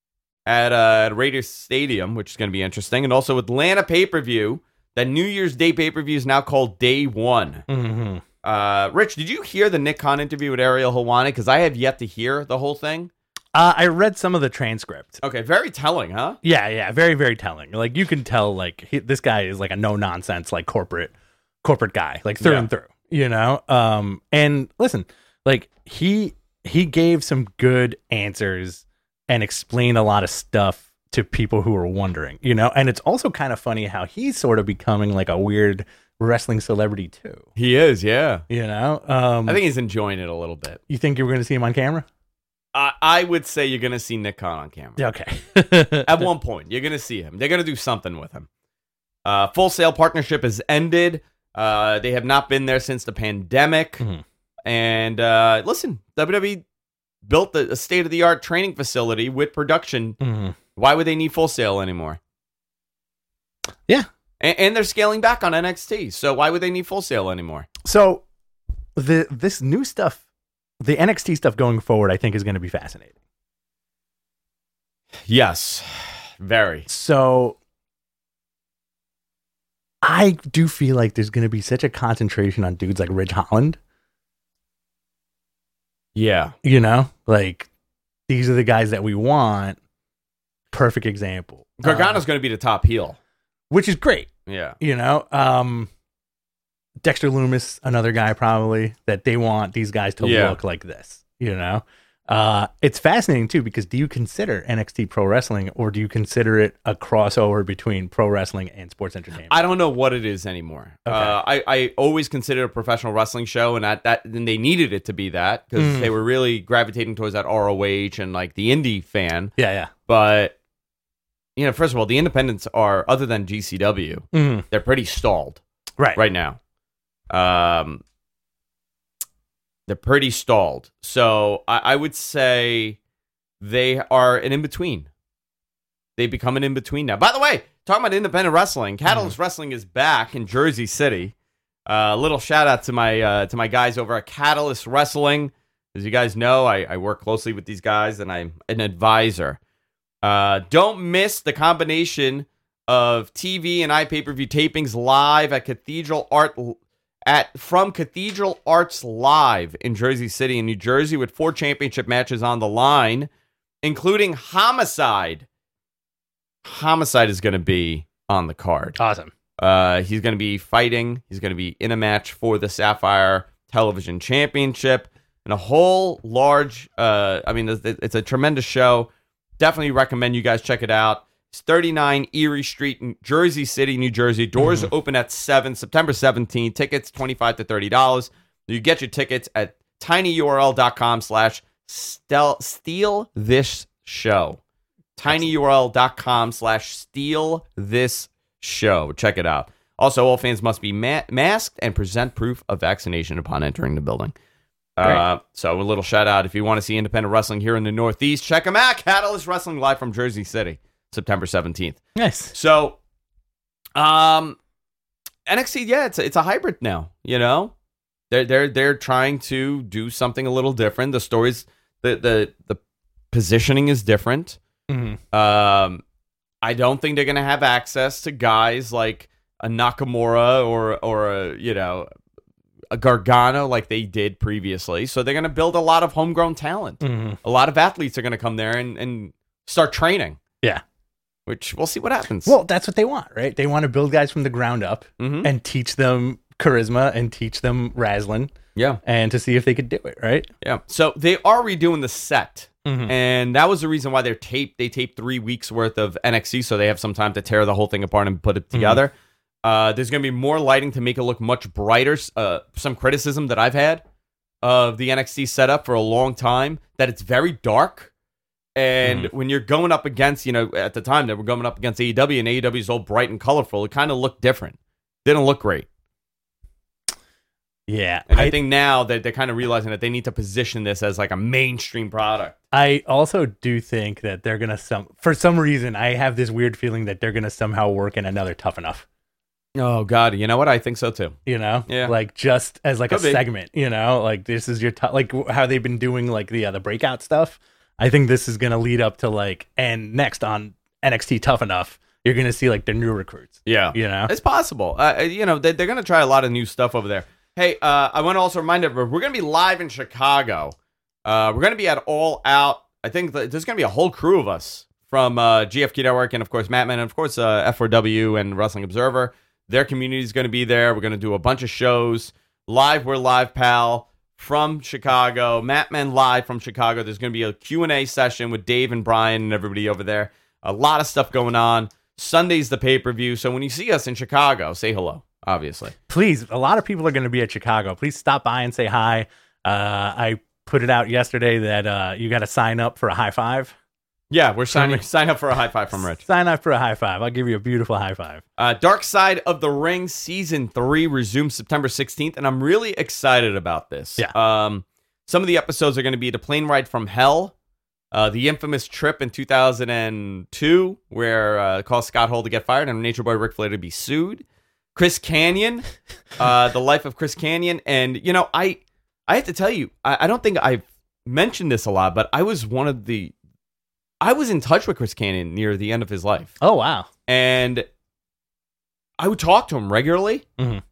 at Raiders Stadium, which is going to be interesting. And also Atlanta pay-per-view. That New Year's Day pay-per-view is now called Day One. Mm-hmm. Rich, did you hear the Nick Khan interview with Ariel Helwani? Because I have yet to hear the whole thing. I read some of the transcript. Okay, very telling, huh? Yeah, very, very telling. Like you can tell, like this guy is like a no-nonsense, like corporate guy, like through and through. You know. And listen, like he gave some good answers and explained a lot of stuff to people who are wondering, you know, and it's also kind of funny how he's sort of becoming like a weird wrestling celebrity too. He is, yeah. You know, I think he's enjoying it a little bit. You think you're going to see him on camera? I would say you're going to see Nick Khan on camera. Okay. At one point, you're going to see him. They're going to do something with him. Full Sail partnership has ended. They have not been there since the pandemic. Mm-hmm. And listen, WWE built a state-of-the-art training facility with production. Mm-hmm. Why would they need Full Sail anymore? Yeah. And they're scaling back on NXT. So why would they need Full Sail anymore? So this new stuff, the NXT stuff going forward, I think is going to be fascinating. Yes. Very. So I do feel like there's going to be such a concentration on dudes like Ridge Holland. Yeah. You know, like these are the guys that we want. Perfect example. Gargano's going to be the top heel, which is great. Yeah. You know, Dexter Lumis, another guy probably that they want these guys to look like this, you know. It's fascinating too, because do you consider NXT pro wrestling, or do you consider it a crossover between pro wrestling and sports entertainment? I don't know what it is anymore. Okay. I always considered it a professional wrestling show, and then they needed it to be that because they were really gravitating towards that ROH and like the indie fan. Yeah. But you know, first of all, the independents are, other than GCW, they're pretty stalled right now. They're pretty stalled. So I would say they are an in-between. They become an in-between now. By the way, talking about independent wrestling, Catalyst Wrestling is back in Jersey City. A little shout out to my guys over at Catalyst Wrestling. As you guys know, I work closely with these guys, and I'm an advisor. Don't miss the combination of TV and iPay-per-view tapings live at from Cathedral Arts Live in Jersey City in New Jersey, with 4 championship matches on the line, including Homicide. Homicide is going to be on the card. Awesome. He's going to be fighting. He's going to be in a match for the Sapphire Television Championship, and a whole large. It's a tremendous show. Definitely recommend you guys check it out. It's 39 Erie Street in Jersey City, New Jersey. Doors open at 7, September 17th. Tickets $25 to $30. You get your tickets at tinyurl.com/steal this show. tinyurl.com/steal this show. Check it out. Also, all fans must be masked and present proof of vaccination upon entering the building. So a little shout out if you want to see independent wrestling here in the Northeast. Check them out. Catalyst Wrestling live from Jersey City, September 17th. Nice. So, NXT, it's a hybrid now. You know, they're trying to do something a little different. The stories, the positioning is different. I don't think they're gonna have access to guys like a Nakamura or a a Gargano like they did previously. So they're going to build a lot of homegrown talent. A lot of athletes are going to come there and start training. Yeah. Which we'll see what happens. Well, that's what they want, right? They want to build guys from the ground up and teach them charisma and teach them wrestling. Yeah. And to see if they could do it, right? Yeah. So they are redoing the set. And that was the reason why they taped 3 weeks worth of NXT, so they have some time to tear the whole thing apart and put it together. There's going to be more lighting to make it look much brighter. Some criticism that I've had of the NXT setup for a long time, that it's very dark. And when you're going up against, at the time that we're going up against AEW, and AEW is all bright and colorful, it kind of looked different. Didn't look great. Yeah. And I think now that they're kind of realizing that they need to position this as like a mainstream product. I also do think that they're going to, for some reason, I have this weird feeling that they're going to somehow work in another Tough Enough. Oh, God. You know what? I think so, too. Yeah. Like, just as like a segment, like, this is your, like, how they've been doing, like, the breakout stuff. I think this is going to lead up to, like, and next on NXT Tough Enough, you're going to see, like, the new recruits. Yeah. It's possible. They're going to try a lot of new stuff over there. Hey, I want to also remind everyone, we're going to be live in Chicago. We're going to be at All Out. I think there's going to be a whole crew of us from GFQ Network and, of course, Mattman, and, of course, F4W and Wrestling Observer. Their community is going to be there. We're going to do a bunch of shows. We're live, pal, from Chicago. Mattman live from Chicago. There's going to be a Q&A session with Dave and Brian and everybody over there. A lot of stuff going on. Sunday's the pay-per-view. So when you see us in Chicago, say hello. Obviously. Please, a lot of people are going to be at Chicago. Please stop by and say hi. I put it out yesterday that you got to sign up for a high five. Yeah, we're sign up for a high five from Rich. Sign up for a high five. I'll give you a beautiful high five. Dark Side of the Ring Season 3 resumes September 16th, and I'm really excited about this. Yeah. Some of the episodes are going to be The Plane Ride from Hell, the infamous trip in 2002, where it caused Scott Hall to get fired and Nature Boy Ric Flair to be sued. Chris Kanyon, the life of Chris Kanyon. And, I have to tell you, I don't think I've mentioned this a lot, but I was in touch with Chris Kanyon near the end of his life. Oh, wow. And I would talk to him regularly.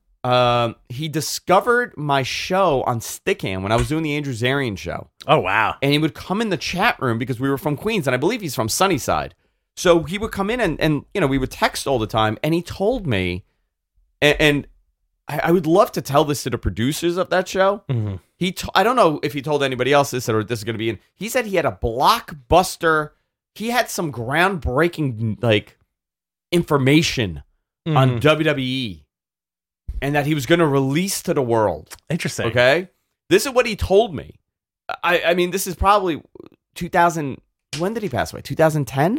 He discovered my show on Stickham when I was doing the Andrew Zarian show. Oh, wow. And he would come in the chat room because we were from Queens, and I believe he's from Sunnyside. So he would come in and we would text all the time, and he told me, and I would love to tell this to the producers of that show. I don't know if he told anybody else this or this is going to be in. He said he had a blockbuster. He had some groundbreaking like information on WWE, and that he was going to release to the world. Interesting. Okay, this is what he told me. I mean, this is probably 2000. When did he pass away? 2010.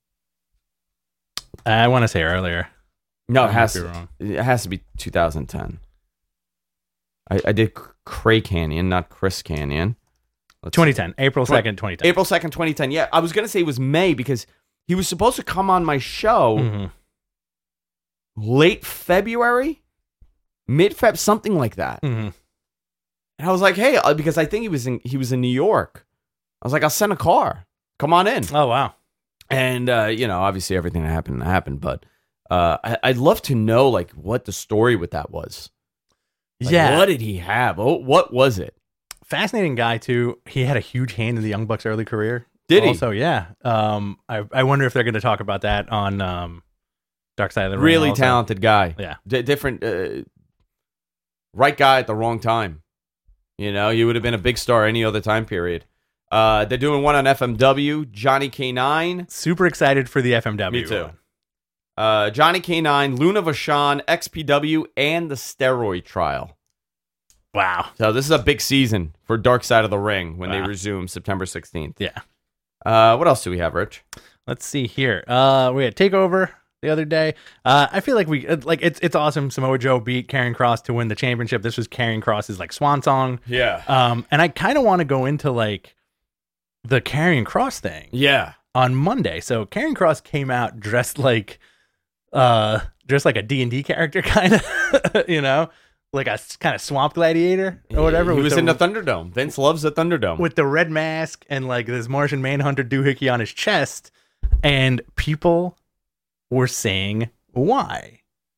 I want to say earlier. No, it has to be 2010. I did Craig Canyon, not Chris Canyon. 2010, April 2nd, 2010. April 2nd, 2010. Yeah, I was going to say it was May because he was supposed to come on my show late February, mid-Feb, something like that. And I was like, hey, because I think he was in New York. I was like, I'll send a car. Come on in. Oh, wow. And, obviously everything that happened, but I'd love to know, like, what the story with that was. Like, what did he have? Oh, what was it? Fascinating guy, too. He had a huge hand in the Young Bucks' early career. Did he? Also, yeah. I wonder if they're going to talk about that on Dark Side of the Ring. Really also. talented guy. Yeah. Different, right guy at the wrong time. You would have been a big star any other time period. They're doing one on FMW, Johnny K9. Super excited for the FMW. Me too. Johnny K9, Luna Vachon, XPW, and the steroid trial. Wow. So this is a big season for Dark Side of the Ring when they resume September 16th. Yeah. What else do we have, Rich? Let's see here. We had TakeOver the other day. I feel like it's awesome. Samoa Joe beat Karrion Kross to win the championship. This was Karrion Kross's like swan song. Yeah. And I kind of want to go into like the Karrion Kross thing. Yeah. On Monday. So Karrion Kross came out dressed like a D&D character, kind of, like a kind of swamp gladiator or whatever. He was in the Thunderdome. Vince loves the Thunderdome. With the red mask and like this Martian Manhunter doohickey on his chest. And people were saying why.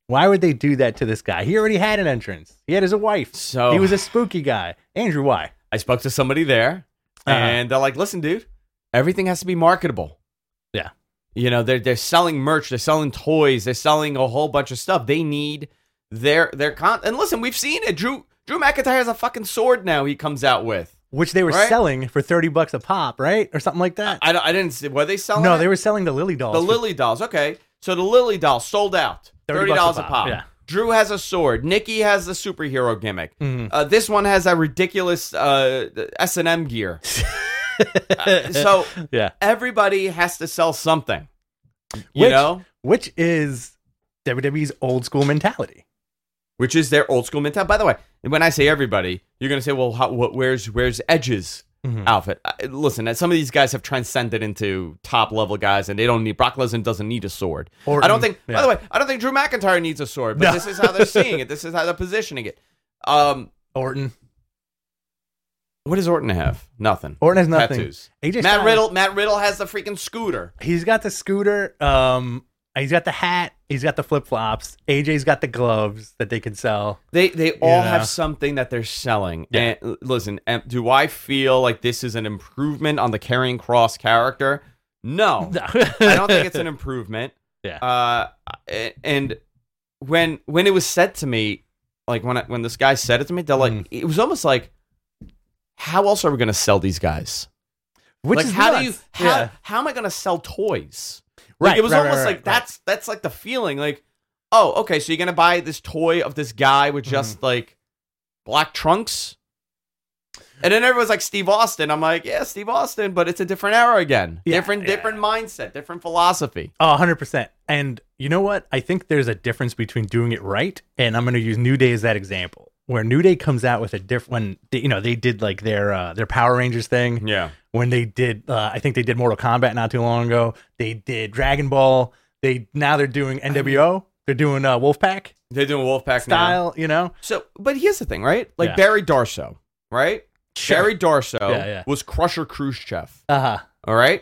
Why would they do that to this guy? He already had an entrance. He had his wife. So he was a spooky guy. Andrew, why? I spoke to somebody there, and they're like, "Listen, dude, everything has to be marketable. Yeah, you know, they're selling merch, they're selling toys, they're selling a whole bunch of stuff. They need their and listen, we've seen it. Drew McIntyre has a fucking sword now. He comes out with, which they were selling for $30 a pop, right, or something like that. I didn't see. Were they selling? No, it? They were selling the Lily dolls. The Lily dolls. Okay, so the Lily doll sold out. $30 a pop. Yeah. Drew has a sword. Nikki has the superhero gimmick. This one has a ridiculous S&M gear. So everybody has to sell something. You know? Which is WWE's old school mentality. Which is their old school mentality. By the way, when I say everybody, you're going to say, well, where's Edge's outfit? Listen, some of these guys have transcended into top level guys, and they don't need. Brock Lesnar doesn't need a sword. Orton, I don't think. By the way, I don't think Drew McIntyre needs a sword. But this is how they're seeing it. This is how they're positioning it. Orton. What does Orton have? Nothing. Orton has nothing. Tattoos. AJ Matt Riddle has the freaking scooter. He's got the scooter. He's got the hat. He's got the flip flops. AJ's got the gloves that they can sell. They all have something that they're selling. Yeah. And listen, do I feel like this is an improvement on the Karrion Kross character? No. I don't think it's an improvement. Yeah. And when it was said to me, like when this guy said it to me, they're like, it was almost like, how else are we going to sell these guys? Which like, is how nuts. how am I going to sell toys? Right. Like, it was almost like that's like the feeling. Like, oh, okay, so you're going to buy this toy of this guy with just like black trunks? And then everyone's like, Steve Austin. I'm like, yeah, Steve Austin, but it's a different era again. Yeah, different mindset, different philosophy. Oh, 100%. And you know what? I think there's a difference between doing it right, and I'm going to use New Day as that example. Where New Day comes out with a different, they did like their Power Rangers thing. Yeah. When they did, I think they did Mortal Kombat not too long ago. They did Dragon Ball. Now they're doing NWO. They're doing Wolfpack. They're doing Wolfpack style, now. you know. So, but here's the thing, right? Like Barry Darsow, right? Sure. Barry Darsow was Crusher Khrushchev. All right.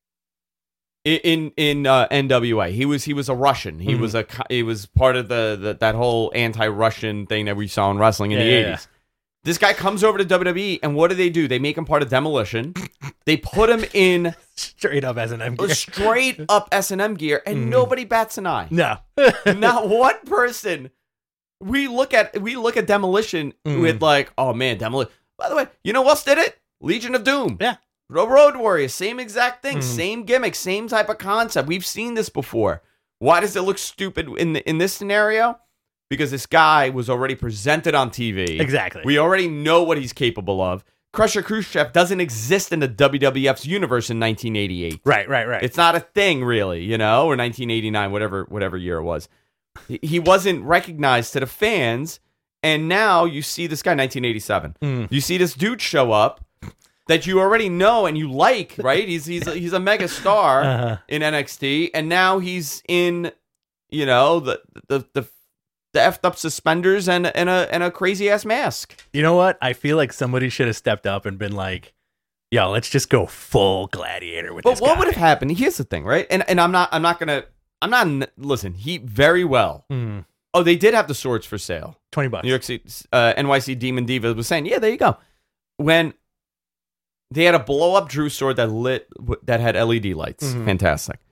In NWA, he was a Russian. He was part of that whole anti-Russian thing that we saw in wrestling in the 80s. Yeah. This guy comes over to WWE, and what do? They make him part of Demolition. They put him in straight up S&M gear. Straight up S&M gear, and nobody bats an eye. No, not one person. We look at Demolition with like, oh man, Demolition. By the way, you know who else did it? Legion of Doom. Yeah. Road Warriors, same exact thing, same gimmick, same type of concept. We've seen this before. Why does it look stupid in this scenario? Because this guy was already presented on TV. Exactly. We already know what he's capable of. Crusher Khrushchev doesn't exist in the WWF's universe in 1988. Right. It's not a thing, really, or 1989, whatever year it was. He wasn't recognized to the fans, and now you see this guy, 1987. You see this dude show up that you already know and you like, right? He's a mega star in NXT, and now he's in, the effed up suspenders and a crazy ass mask. You know what? I feel like somebody should have stepped up and been like, "Yo, let's just go full gladiator with this guy." But what would have happened? Here's the thing, right? And listen. He very well. Oh, they did have the swords for sale. $20. New York City, NYC Demon Diva was saying, yeah, there you go. When they had a blow up Drew sword that had LED lights. Fantastic.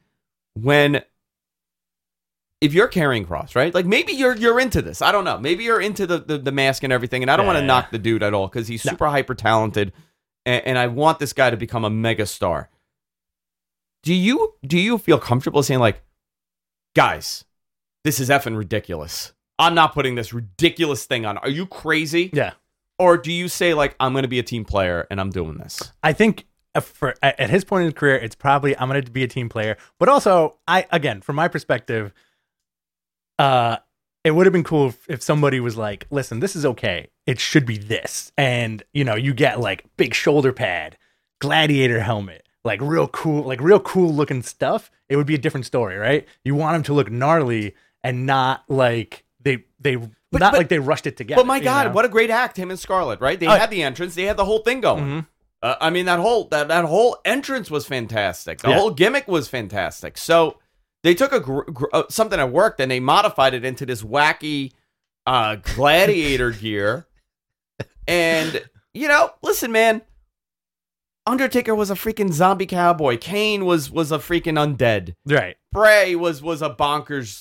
If you're Karrion Kross, right? Like maybe you're into this. I don't know. Maybe you're into the mask and everything. And I don't want to knock the dude at all because he's super hyper talented, and I want this guy to become a mega star. Do you feel comfortable saying like, guys, this is effing ridiculous. I'm not putting this ridiculous thing on. Are you crazy? Yeah. Or do you say, like, I'm going to be a team player and I'm doing this? I think at his point in his career, it's probably I'm going to be a team player. But also, from my perspective, it would have been cool if somebody was like, listen, this is okay. It should be this. And, you get, like, big shoulder pad, gladiator helmet, like real cool looking stuff. It would be a different story, right? You want him to look gnarly and not like like they rushed it together. But my God, what a great act, him and Scarlett, right? They had the entrance, they had the whole thing going. I mean, that whole entrance was fantastic. The whole gimmick was fantastic. So they took something that worked and they modified it into this wacky gladiator gear. And, listen, man, Undertaker was a freaking zombie cowboy. Kane was a freaking undead. Right. Bray was a bonkers,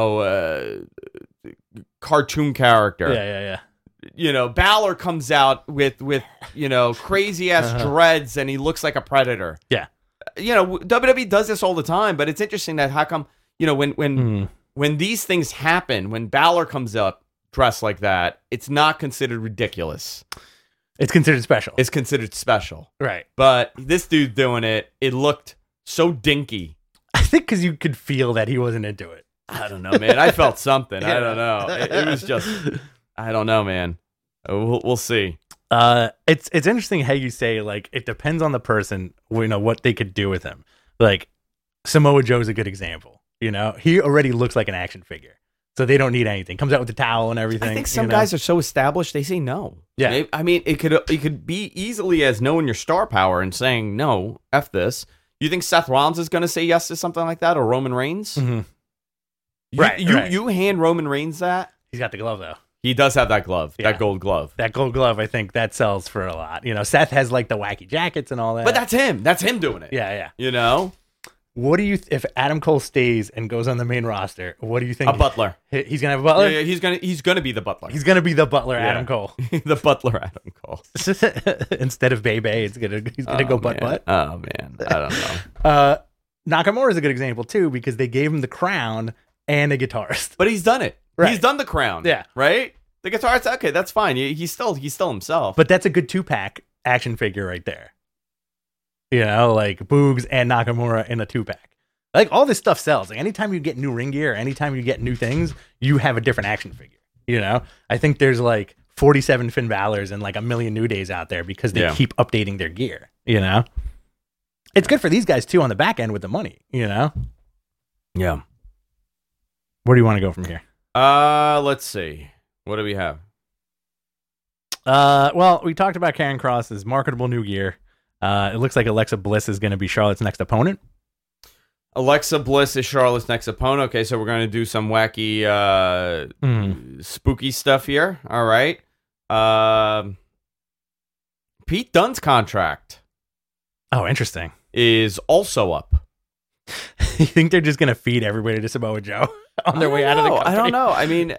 cartoon character. Yeah. Balor comes out with crazy ass dreads and he looks like a predator. Yeah. WWE does this all the time, but it's interesting that how come, when these things happen, when Balor comes up dressed like that, it's not considered ridiculous. It's considered special. It's considered special. Right. But this dude doing it looked so dinky. I think because you could feel that he wasn't into it. I don't know, man. I felt something. I don't know. It was just, I don't know, man. We'll see. It's interesting how you say, like, it depends on the person, what they could do with him. Like, Samoa Joe's a good example. He already looks like an action figure. So they don't need anything. Comes out with the towel and everything. I think some guys are so established, they say no. Yeah. I mean, it could be easily as knowing your star power and saying, no, F this. You think Seth Rollins is going to say yes to something like that, or Roman Reigns? Mm-hmm. Right. You hand Roman Reigns that? He's got the glove, though. He does have that glove, that gold glove. That gold glove, I think that sells for a lot. Seth has, like, the wacky jackets and all that. But that's him. That's him doing it. Yeah. What do you if Adam Cole stays and goes on the main roster? What do you think? A butler. He's gonna have a butler. Yeah, he's gonna be the butler. He's gonna be the butler, Adam Cole. The butler, Adam Cole. Instead of Bebe, he's gonna go butt. Oh man, I don't know. Nakamura is a good example too because they gave him the crown and a guitarist. But he's done it. Right. He's done the crown. Yeah. Right. The guitarist. Okay, that's fine. He's still himself. But that's a good 2-pack action figure right there. Like Boogs and Nakamura in a 2-pack. Like, all this stuff sells. Like, anytime you get new ring gear, anytime you get new things, you have a different action figure. I think there's like 47 Finn Balor's and like a million New Days out there because they keep updating their gear. It's good for these guys too on the back end with the money. Yeah. Where do you want to go from here? Let's see. What do we have? Well, we talked about Karrion Kross's marketable new gear. It looks like Alexa Bliss is going to be Charlotte's next opponent. Alexa Bliss is Charlotte's next opponent. Okay, so we're going to do some wacky, spooky stuff here. All right. Pete Dunne's contract. Oh, interesting. Is also up. You think they're just going to feed everybody to Samoa Joe on their way out of the company? I don't know. I mean,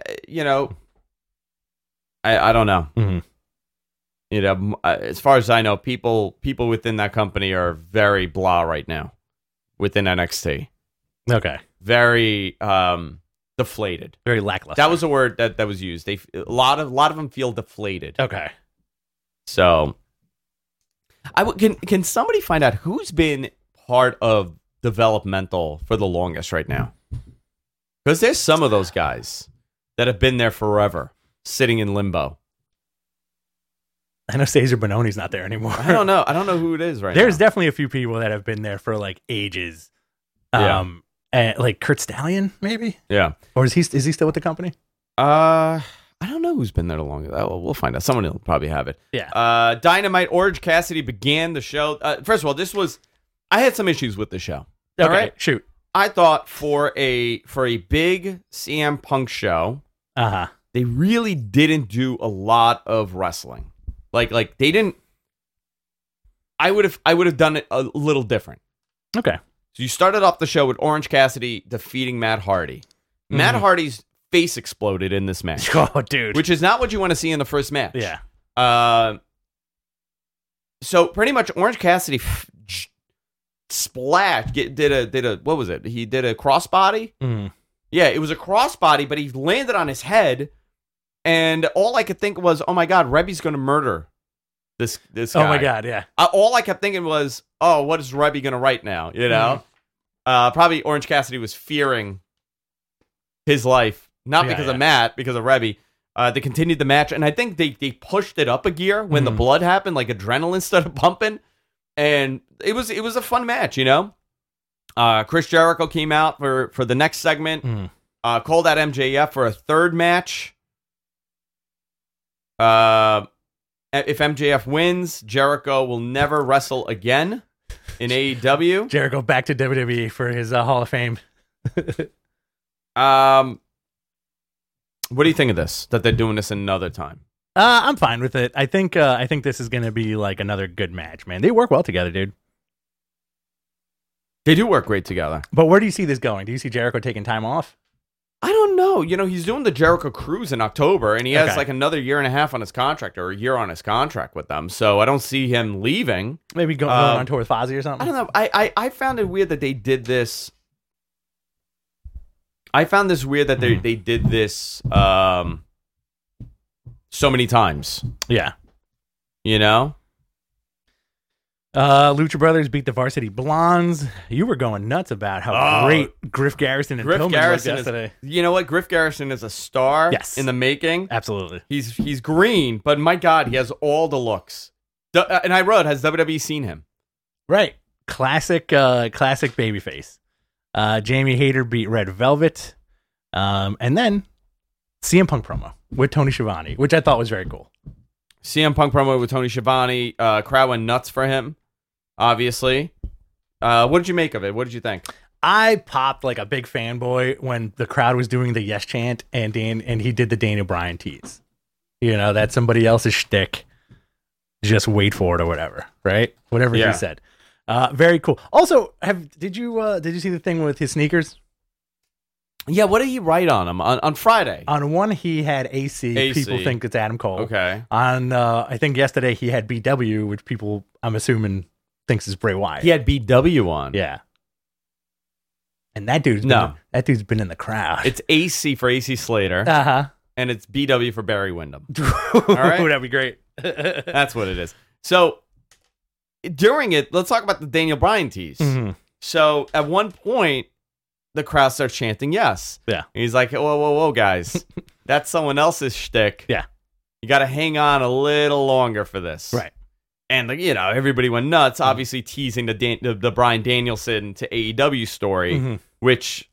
I don't know. Mm-hmm. As far as I know, people within that company are very blah right now within NXT. Okay. Very deflated. Very lackluster. That was a word that was used. A lot of them feel deflated. Okay. So can somebody find out who's been part of developmental for the longest right now? Because there's some of those guys that have been there forever, sitting in limbo. I know Cesar Bononi's not there anymore. I don't know who it is right now. There's definitely a few people that have been there for like ages. And like Kurt Stallion, maybe? Yeah. Or is he still with the company? I don't know who's been there the longest. We'll find out. Someone will probably have it. Yeah. Dynamite. Orange Cassidy began the show. First of all, I had some issues with the show. Okay, all right? Shoot. I thought for a big CM Punk show, they really didn't do a lot of wrestling. Like they didn't. I would have done it a little different. Okay. So you started off the show with Orange Cassidy defeating Matt Hardy. Mm-hmm. Matt Hardy's face exploded in this match. Oh, dude. Which is not what you want to see in the first match. Yeah. So pretty much Orange Cassidy splashed. Did a what was it? He did a crossbody. Mm. Yeah, it was a crossbody, but he landed on his head, and all I could think was, "Oh my God, Rebby's going to murder this guy." Oh my God, yeah. All I kept thinking was, "Oh, what is Rebby going to write now?" You know, probably Orange Cassidy was fearing his life, not because of Matt, because of Rebby. They continued the match, and I think they pushed it up a gear when the blood happened, like adrenaline started pumping, and it was a fun match, you know. Chris Jericho came out for the next segment, called out MJF for a third match. If MJF wins, Jericho will never wrestle again in AEW. Jericho back to WWE for his Hall of Fame What do you think of this? That they're doing this another time? I'm fine with it. I think this is gonna be like another good match, man. They work well together, dude. They do work great together. But where do you see this going? Do you see Jericho taking time off? I don't know. You know, he's doing the Jericho Cruise in October, and he has like another year and a half on his contract, or a year on his contract with them. So I don't see him leaving. Maybe going on tour with Fozzy or something. I don't know. I found it weird that they did this. I found this weird that they did this so many times. Yeah. You know? Lucha Brothers beat the Varsity Blondes. You were going nuts about how great Griff Garrison and Pillman looked yesterday. You know what? Griff Garrison is a star in the making. Absolutely. He's green, but my God, he has all the looks. And I wrote, has WWE seen him? Right. Classic babyface. Jamie Hayter beat Red Velvet. And then CM Punk promo with Tony Schiavone, which I thought was very cool. CM Punk promo with Tony Schiavone. Crowd went nuts for him, obviously. What did you make of it? What did you think? I popped like a big fanboy when the crowd was doing the yes chant and he did the Daniel Bryan tease. You know, that's somebody else's shtick. Just wait for it or whatever, right? Whatever he said. Very cool. Also, did you see the thing with his sneakers? Yeah, what did he write on them on Friday? On one, he had AC. People think it's Adam Cole. Okay. On I think yesterday he had BW, which people I'm assuming thinks is Bray Wyatt. He had BW on. Yeah. And that dude's been in the crowd. It's AC for AC Slater. And it's BW for Barry Windham. All right, that'd be great. That's what it is. So during it, let's talk about the Daniel Bryan tease. Mm-hmm. So at one point, the crowd starts chanting yes. Yeah. And he's like, whoa, guys. That's someone else's shtick. Yeah. You got to hang on a little longer for this. Right. And, everybody went nuts, obviously teasing the Bryan Danielson to AEW story, which,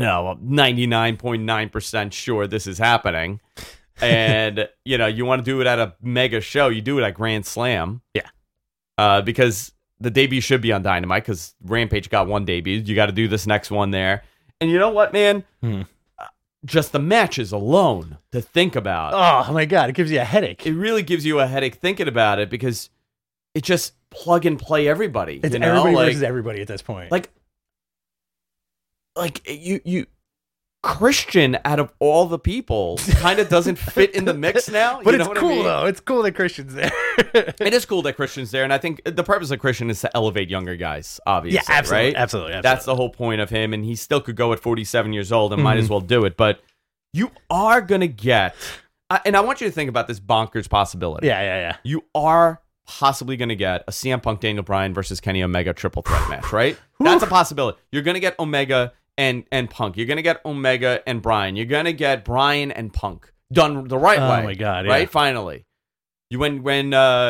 99.9% sure this is happening. And, you want to do it at a mega show, you do it at Grand Slam. Yeah. Because the debut should be on Dynamite, because Rampage got one debut. You got to do this next one there. And you know what, man? Just the matches alone to think about. Oh, my God. It gives you a headache. It really gives you a headache thinking about it, because it just plug and play everybody. It's everybody versus everybody at this point. Like you Christian, out of all the people, kind of doesn't fit in the mix now. But it's cool, though. It's cool that Christian's there. It is cool that Christian's there, and I think the purpose of Christian is to elevate younger guys, obviously. Yeah, absolutely, right? Absolutely. That's the whole point of him, and he still could go at 47 years old and might as well do it. But you are going to get, and I want you to think about this bonkers possibility. Yeah. You are possibly going to get a CM Punk, Daniel Bryan versus Kenny Omega triple threat match, right? That's a possibility. You're going to get Omega and Punk. You're going to get Omega and Bryan. You're going to get Bryan and Punk done the right way. Oh my God! Right? Yeah. Finally, when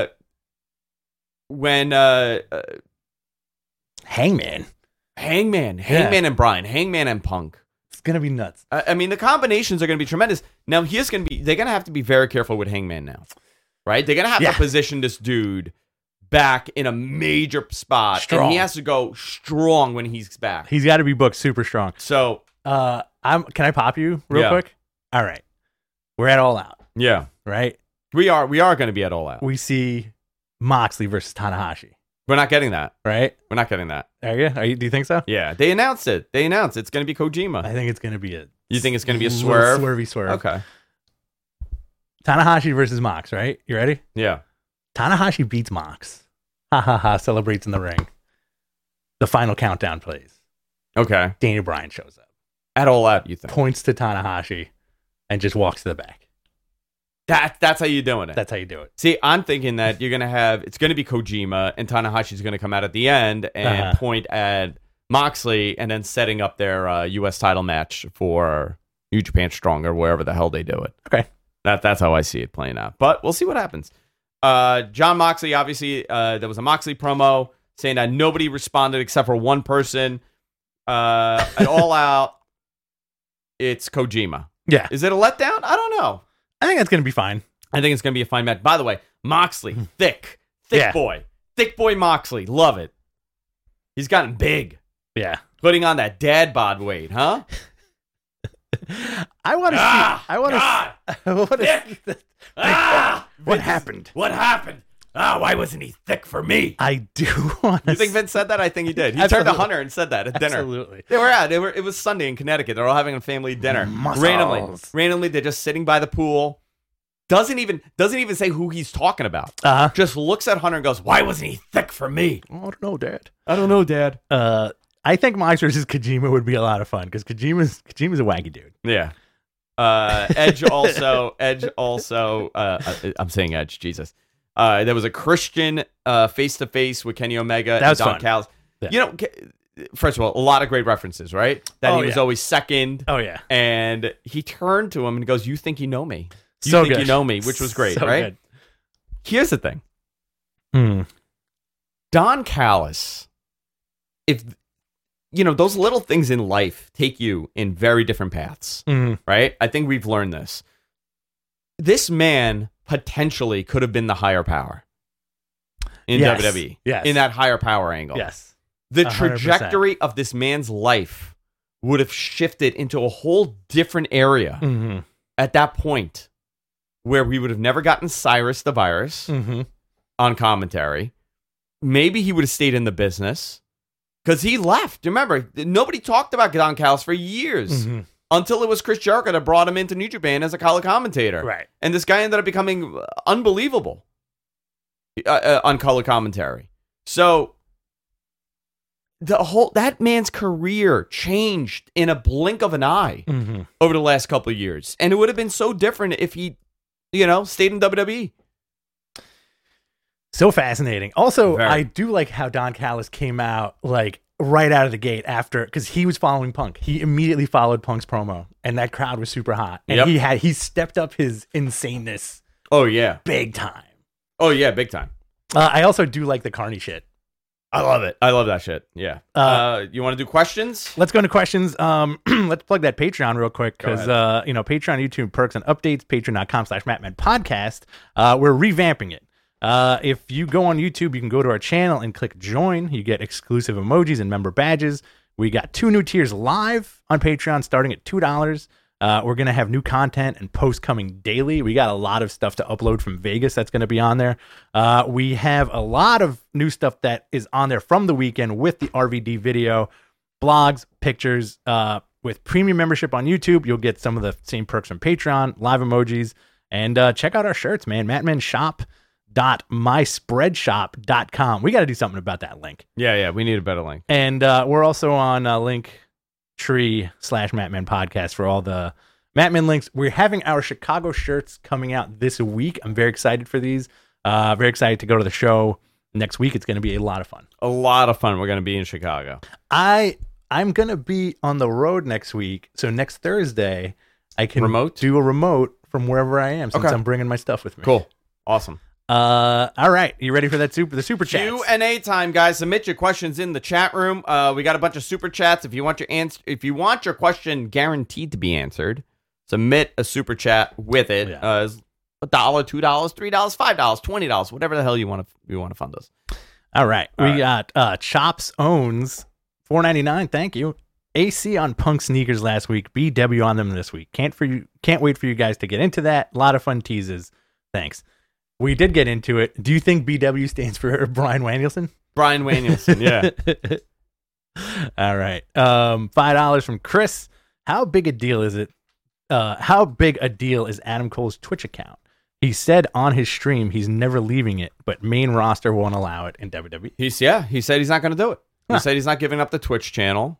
Hangman and Bryan, Hangman and Punk. It's gonna be nuts. I mean, the combinations are going to be tremendous. Now, they're going to have to be very careful with Hangman now, right? They're going to have to position this dude back in a major spot, strong. And he has to go strong when he's back. He's got to be booked super strong. So, can I pop you real quick? All right, we're at All Out. Yeah, right. We are going to be at All Out. We see Moxley versus Tanahashi. We're not getting that, right? We're not getting that. Are you? Do you think so? Yeah, they announced it. It's going to be Kojima. I think it's going to be You think it's going to be a swerve? Swervy swerve. Okay. Tanahashi versus Mox, right? You ready? Yeah. Tanahashi beats Mox. Celebrates in the ring. The final countdown plays. Okay. Daniel Bryan shows up. At All Out, you think? Points to Tanahashi and just walks to the back. That's how you're doing it. That's how you do it. See, I'm thinking that you're going to it's going to be Kojima, and Tanahashi's going to come out at the end and point at Moxley, and then setting up their U.S. title match for New Japan Strong or wherever the hell they do it. Okay. That's how I see it playing out. But we'll see what happens. John Moxley, obviously, there was a Moxley promo saying that nobody responded except for one person. At All Out, it's Kojima. Yeah. Is it a letdown? I don't know. I think that's going to be fine. I think it's going to be a fine match. By the way, Moxley, thick boy. Thick boy Moxley. Love it. He's gotten big. Yeah. Putting on that dad bod weight, huh? I want to see. I want to. What happened? What happened? Why wasn't he thick for me? I do want to. You think Vince said that? I think he did. He Absolutely. turned to Hunter and said that at dinner. Absolutely. It was Sunday in Connecticut. They're all having a family dinner. Muscles. Randomly, they're just sitting by the pool. Doesn't even say who he's talking about. Just looks at Hunter and goes, "Why wasn't he thick for me?" I don't know, Dad. I don't know, Dad. I think Mox versus Kojima would be a lot of fun because Kojima's a wacky dude. Yeah. Edge also. I'm saying Edge. Jesus. There was a Christian face to face with Kenny Omega and Don Callis. Yeah. You know, first of all, a lot of great references, right? That he was always second. Oh yeah. And he turned to him and goes, "You think you know me? You So think good. you know me?" Which was great, So right? good. Here's the thing. Mm. Don Callis, if you know, those little things in life take you in very different paths, right? I think we've learned this. This man potentially could have been the higher power in WWE. Yes. In that higher power angle. Yes. The 100%. trajectory of this man's life would have shifted into a whole different area at that point, where we would have never gotten Cyrus the Virus on commentary. Maybe he would have stayed in the business because he left. Remember, nobody talked about Don Callis for years until it was Chris Jericho that brought him into New Japan as a color commentator. Right. And this guy ended up becoming unbelievable on color commentary. So that man's career changed in a blink of an eye over the last couple of years. And it would have been so different if he, stayed in WWE. So fascinating. Also, Very. I do like how Don Callis came out like right out of the gate after, because he was following Punk. He immediately followed Punk's promo, and that crowd was super hot. And he stepped up his insaneness. Oh yeah, big time. Oh yeah, big time. I also do like the Carney shit. I love it. I love that shit. Yeah. You want to do questions? Let's go into questions. Let's plug that Patreon real quick because Patreon, YouTube perks and updates. Patreon.com/MattMan Podcast. We're revamping it. If you go on YouTube, you can go to our channel and click join. You get exclusive emojis and member badges. We got 2 new tiers live on Patreon starting at $2. We're going to have new content and posts coming daily. We got a lot of stuff to upload from Vegas that's going to be on there. We have a lot of new stuff that is on there from the weekend with the RVD video, blogs, pictures. With premium membership on YouTube, you'll get some of the same perks from Patreon, live emojis, and check out our shirts, man. MattmanShop.myspreadshop.com. We got to do something about that link. Yeah, we need a better link. And we're also on Linktree/Mattman Podcast for all the Mattman links. We're having our Chicago shirts coming out this week. I'm very excited for these. Very excited to go to the show next week. It's going to be a lot of fun. A lot of fun. We're going to be in Chicago. I'm going to be on the road next week. So next Thursday, I can do a remote from wherever I am since I'm bringing my stuff with me. Cool. Awesome. All right. You ready for that the super chats? Q&A time, guys. Submit your questions in the chat room. We got a bunch of super chats. If you want your question guaranteed to be answered, submit a super chat with it. $1, $2, $3, $5, $20, whatever the hell you want to fund us. All right. We got Chops Owns $4.99. Thank you. AC on Punk sneakers last week. BW on them this week. Can't wait for you guys to get into that. A lot of fun teases. Thanks. We did get into it. Do you think BW stands for Brian Danielson? Brian Danielson, yeah. All right. $5 from Chris. How big a deal is it? How big a deal is Adam Cole's Twitch account? He said on his stream he's never leaving it, but main roster won't allow it in WWE. He said he's not going to do it. He said he's not giving up the Twitch channel.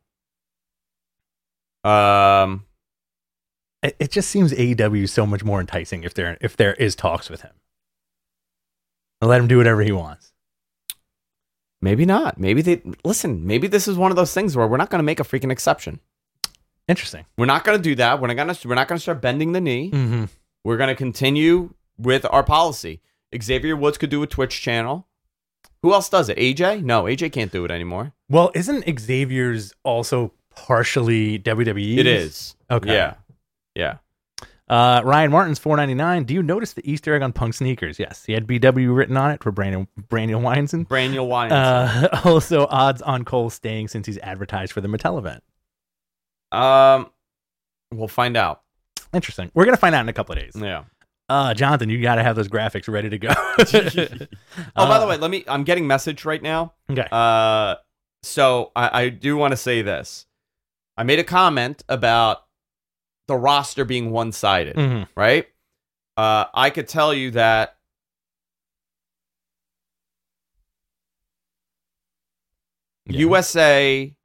It just seems AEW is so much more enticing if there is talks with him. I'll let him do whatever he wants. Maybe not. Maybe this is one of those things where we're not going to make a freaking exception. Interesting. We're not going to do that. We're not going to start bending the knee. Mm-hmm. We're going to continue with our policy. Xavier Woods could do a Twitch channel. Who else does it? AJ? No, AJ can't do it anymore. Well, isn't Xavier's also partially WWE? It is. Okay. Yeah. Ryan Martin's $4.99. Do you notice the Easter egg on Punk sneakers? Yes, he had BW written on it for Brandon Weinson. Braniel Weinson. Also, odds on Cole staying since he's advertised for the Mattel event. We'll find out. Interesting. We're gonna find out in a couple of days. Yeah. Jonathan, you got to have those graphics ready to go. By the way, I'm getting message right now. Okay. So I do want to say this. I made a comment about the roster being one-sided, right? I could tell you that USA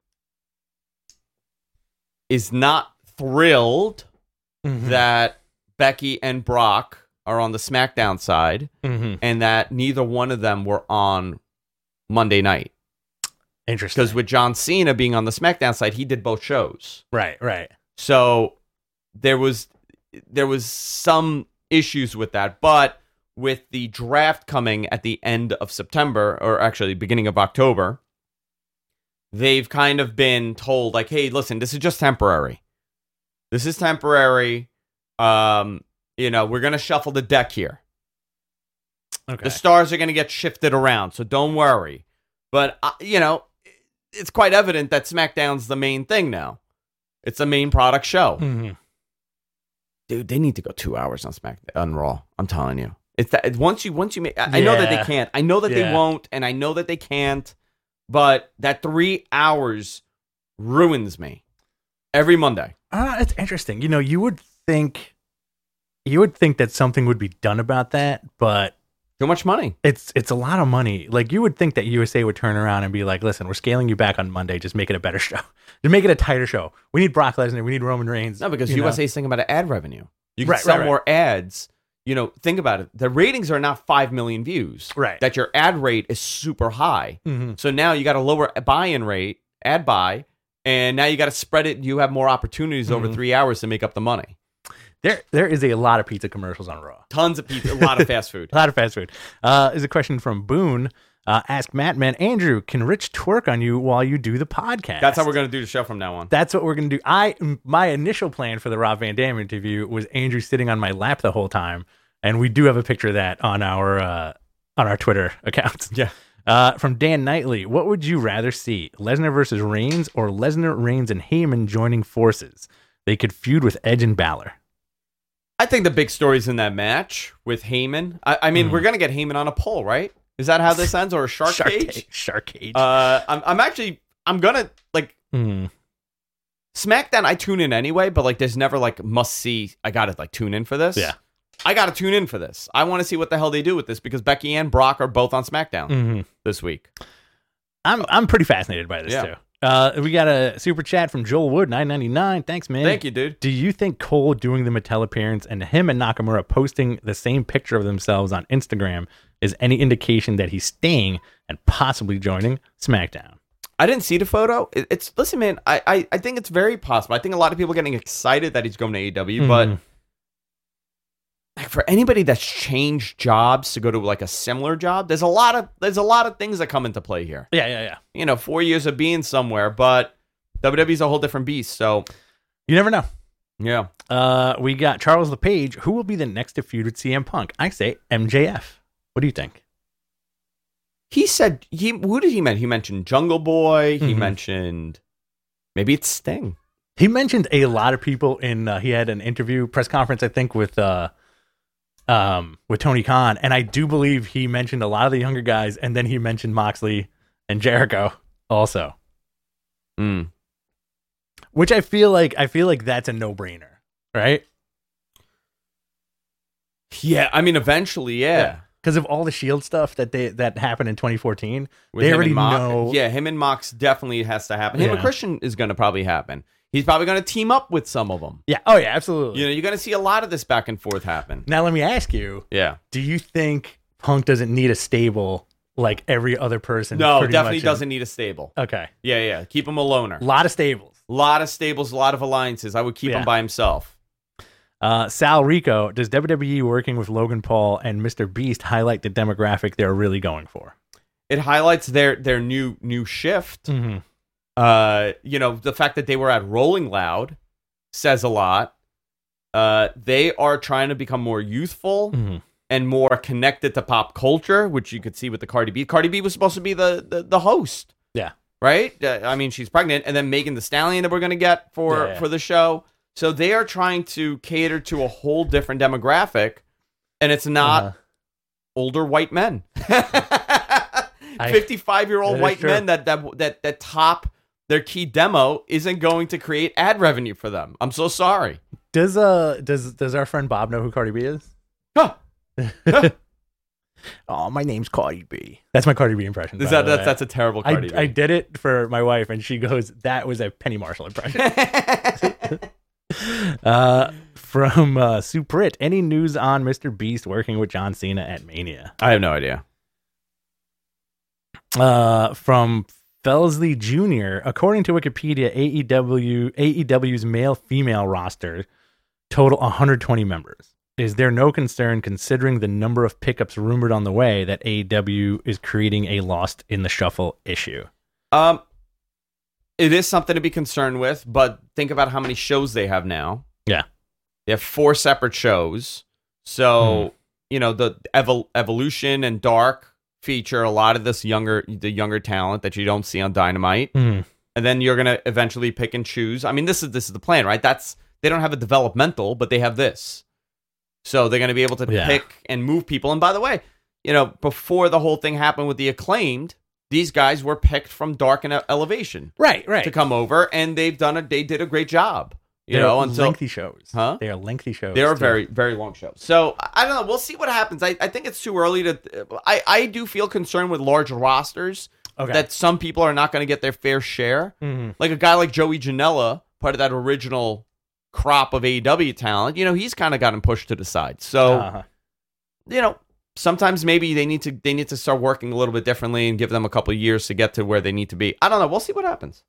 is not thrilled that Becky and Brock are on the SmackDown side, and that neither one of them were on Monday night. Interesting. Because with John Cena being on the SmackDown side, he did both shows. Right. So there was some issues with that, but with the draft coming at the end of September, or actually beginning of October, they've kind of been told, like, hey, listen, this is just temporary. This is temporary. We're going to shuffle the deck here. Okay. The stars are going to get shifted around, so don't worry. But, it's quite evident that SmackDown's the main thing now. It's the main product show. Dude, they need to go 2 hours on on Raw. I'm telling you. It's that once you make, I know that they can't. I know that they won't, and I know that they can't. But that 3 hours ruins me every Monday. It's interesting. You would think that something would be done about that, but too much money. It's a lot of money. Like, you would think that USA would turn around and be like, listen, we're scaling you back on Monday. Just make it a better show. Just make it a tighter show. We need Brock Lesnar. We need Roman Reigns. No, because USA is thinking about ad revenue. You can sell more ads. Think about it. The ratings are not 5 million views. Right. That your ad rate is super high. So now you got a lower buy-in rate, ad buy, and now you got to spread it. You have more opportunities over 3 hours to make up the money. There is a lot of pizza commercials on Raw. Tons of pizza, a lot of fast food. A lot of fast food. Is a question from Boone. Ask Mattman, Andrew, can Rich twerk on you while you do the podcast? That's how we're going to do the show from now on. That's what we're going to do. My initial plan for the Rob Van Dam interview was Andrew sitting on my lap the whole time, and we do have a picture of that on our Twitter accounts. Yeah. From Dan Knightley, what would you rather see, Lesnar versus Reigns or Lesnar, Reigns, and Heyman joining forces? They could feud with Edge and Balor. I think the big story's in that match with Heyman. I mean, we're going to get Heyman on a pole, right? Is that how this ends, or a shark cage? Shark cage. I'm gonna SmackDown. I tune in anyway, but there's never must see. I gotta tune in for this. Yeah, I gotta tune in for this. I want to see what the hell they do with this, because Becky and Brock are both on SmackDown this week. I'm pretty fascinated by this too. We got a super chat from Joel Wood, $9.99. Thanks, man. Thank you, dude. Do you think Cole doing the Mattel appearance and him and Nakamura posting the same picture of themselves on Instagram is any indication that he's staying and possibly joining SmackDown? I didn't see the photo. Listen, man, I think it's very possible. I think a lot of people are getting excited that he's going to AEW, but for anybody that's changed jobs to go to a similar job, there's a lot of things that come into play here. Yeah. 4 years of being somewhere, but WWE's a whole different beast, so you never know. Yeah. We got Charles LePage. Who will be the next to feud with CM Punk? I say MJF. What do you think? He said who did he mention? He mentioned Jungle Boy. He mentioned maybe it's Sting. He mentioned a lot of people in. He had an interview press conference, I think, with Tony Khan, and I do believe he mentioned a lot of the younger guys, and then he mentioned Moxley and Jericho also. Which I feel like that's a no-brainer, right? Yeah, I mean, eventually, yeah. Because of all the Shield stuff that happened in 2014, they already know. Yeah, him and Mox definitely has to happen. Him and Christian is going to probably happen. He's probably going to team up with some of them. Yeah. Oh, yeah, absolutely. You're going to see a lot of this back and forth happen. Now, let me ask you. Yeah. Do you think Punk doesn't need a stable like every other person? No, definitely doesn't need a stable. Okay. Yeah. Keep him a loner. A lot of stables. A lot of alliances. I would keep him by himself. Sal Rico, does WWE working with Logan Paul and Mr. Beast highlight the demographic they're really going for? It highlights their new shift. The fact that they were at Rolling Loud says a lot. They are trying to become more youthful Mm-hmm. and more connected to pop culture, which you could see with the Cardi B. Cardi B was supposed to be the host. Yeah. Right? I mean, she's pregnant, and then Megan Thee Stallion that we're going to get for the show. So they are trying to cater to a whole different demographic, and it's not older white men. 55-year-old white men that top their key demo isn't going to create ad revenue for them. I'm so sorry. Does our friend Bob know who Cardi B is? Huh. Oh, my name's Cardi B. That's my Cardi B impression. That's a terrible Cardi B. I did it for my wife, and she goes, "That was a Penny Marshall impression." From Suprit, any news on Mr. Beast working with John Cena at Mania? I have no idea. From Felsley Jr., according to Wikipedia, AEW's male-female roster total 120 members. Is there no concern, considering the number of pickups rumored on the way, that AEW is creating a lost in the shuffle issue? It is something to be concerned with, but think about how many shows they have now. Yeah. They have 4 separate shows. So, the Evolution and Dark feature a lot of the younger talent that you don't see on Dynamite. Mm. And then you're going to eventually pick and choose. I mean, this is the plan, right? They don't have a developmental, but they have this. So they're going to be able to pick and move people. And by the way, before the whole thing happened with the Acclaimed, these guys were picked from Dark and Elevation. Right. To come over, and they did a great job. Lengthy shows. Huh? They are lengthy shows. They are very, very long shows. So I don't know. We'll see what happens. I think it's too early to. I do feel concerned with large rosters that some people are not going to get their fair share. Mm-hmm. Like a guy like Joey Janela, part of that original crop of AEW talent. He's kind of gotten pushed to the side. So sometimes maybe they need to start working a little bit differently and give them a couple of years to get to where they need to be. I don't know. We'll see what happens.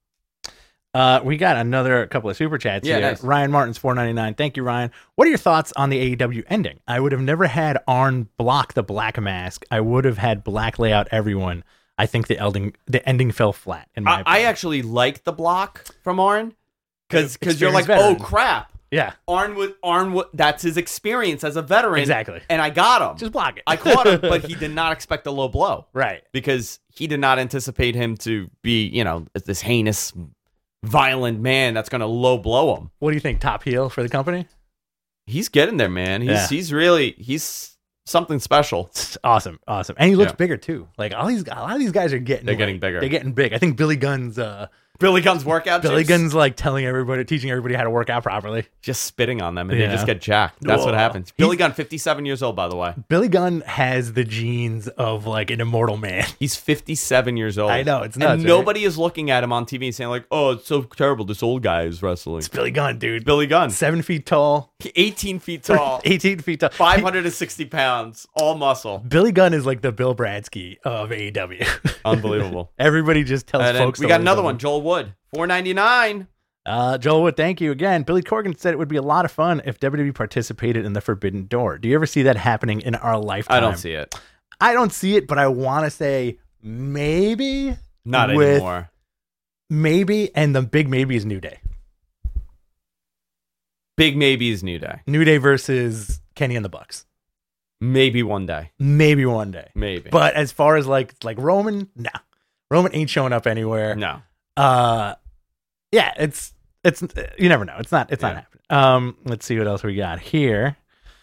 We got another couple of super chats here. Nice. Ryan Martin's $4.99. Thank you, Ryan. What are your thoughts on the AEW ending? I would have never had Arn block the black mask. I would have had black lay out everyone. I think the ending fell flat. In my opinion. I actually like the block from Arn because you're like, veteran. oh crap. Yeah. Arn would that's his experience as a veteran. Exactly. And I got him. Just block it. I caught him, but he did not expect a low blow. Right. Because he did not anticipate him to be, this heinous, violent man that's going to low blow him. What do you think? Top heel for the company? He's getting there, man. He's something special. It's awesome. And he looks bigger too. Like a lot of these guys are getting getting bigger. They're getting big. I think Billy Gunn's workout. Billy Gunn's like teaching everybody how to work out properly. Just spitting on them and they just get jacked. That's what happens. Billy Gunn, 57 years old, by the way. Billy Gunn has the genes of like an immortal man. He's 57 years old. I know, it's nuts. And nobody is looking at him on TV and saying like, oh, it's so terrible. This old guy is wrestling. It's Billy Gunn, dude. Billy Gunn. 7 feet tall. 18 feet tall. 18 feet tall. 560 pounds. All muscle. Billy Gunn is like the Bill Bradsky of AEW. Unbelievable. Everybody just tells folks. We got another one. Joel Wood. $4.99. Joel Wood, thank you again. Billy Corgan said it would be a lot of fun if WWE participated in the Forbidden Door. Do you ever see that happening in our lifetime? I don't see it. I don't see it, but I want to say maybe. Not anymore. Maybe, and the big maybe is New Day. Big maybe is New Day. New Day versus Kenny and the Bucks. Maybe one day. Maybe one day. Maybe. But as far as like Roman, nah. Roman ain't showing up anywhere. No. Yeah, it's you never know. It's not happening. Let's see what else we got here.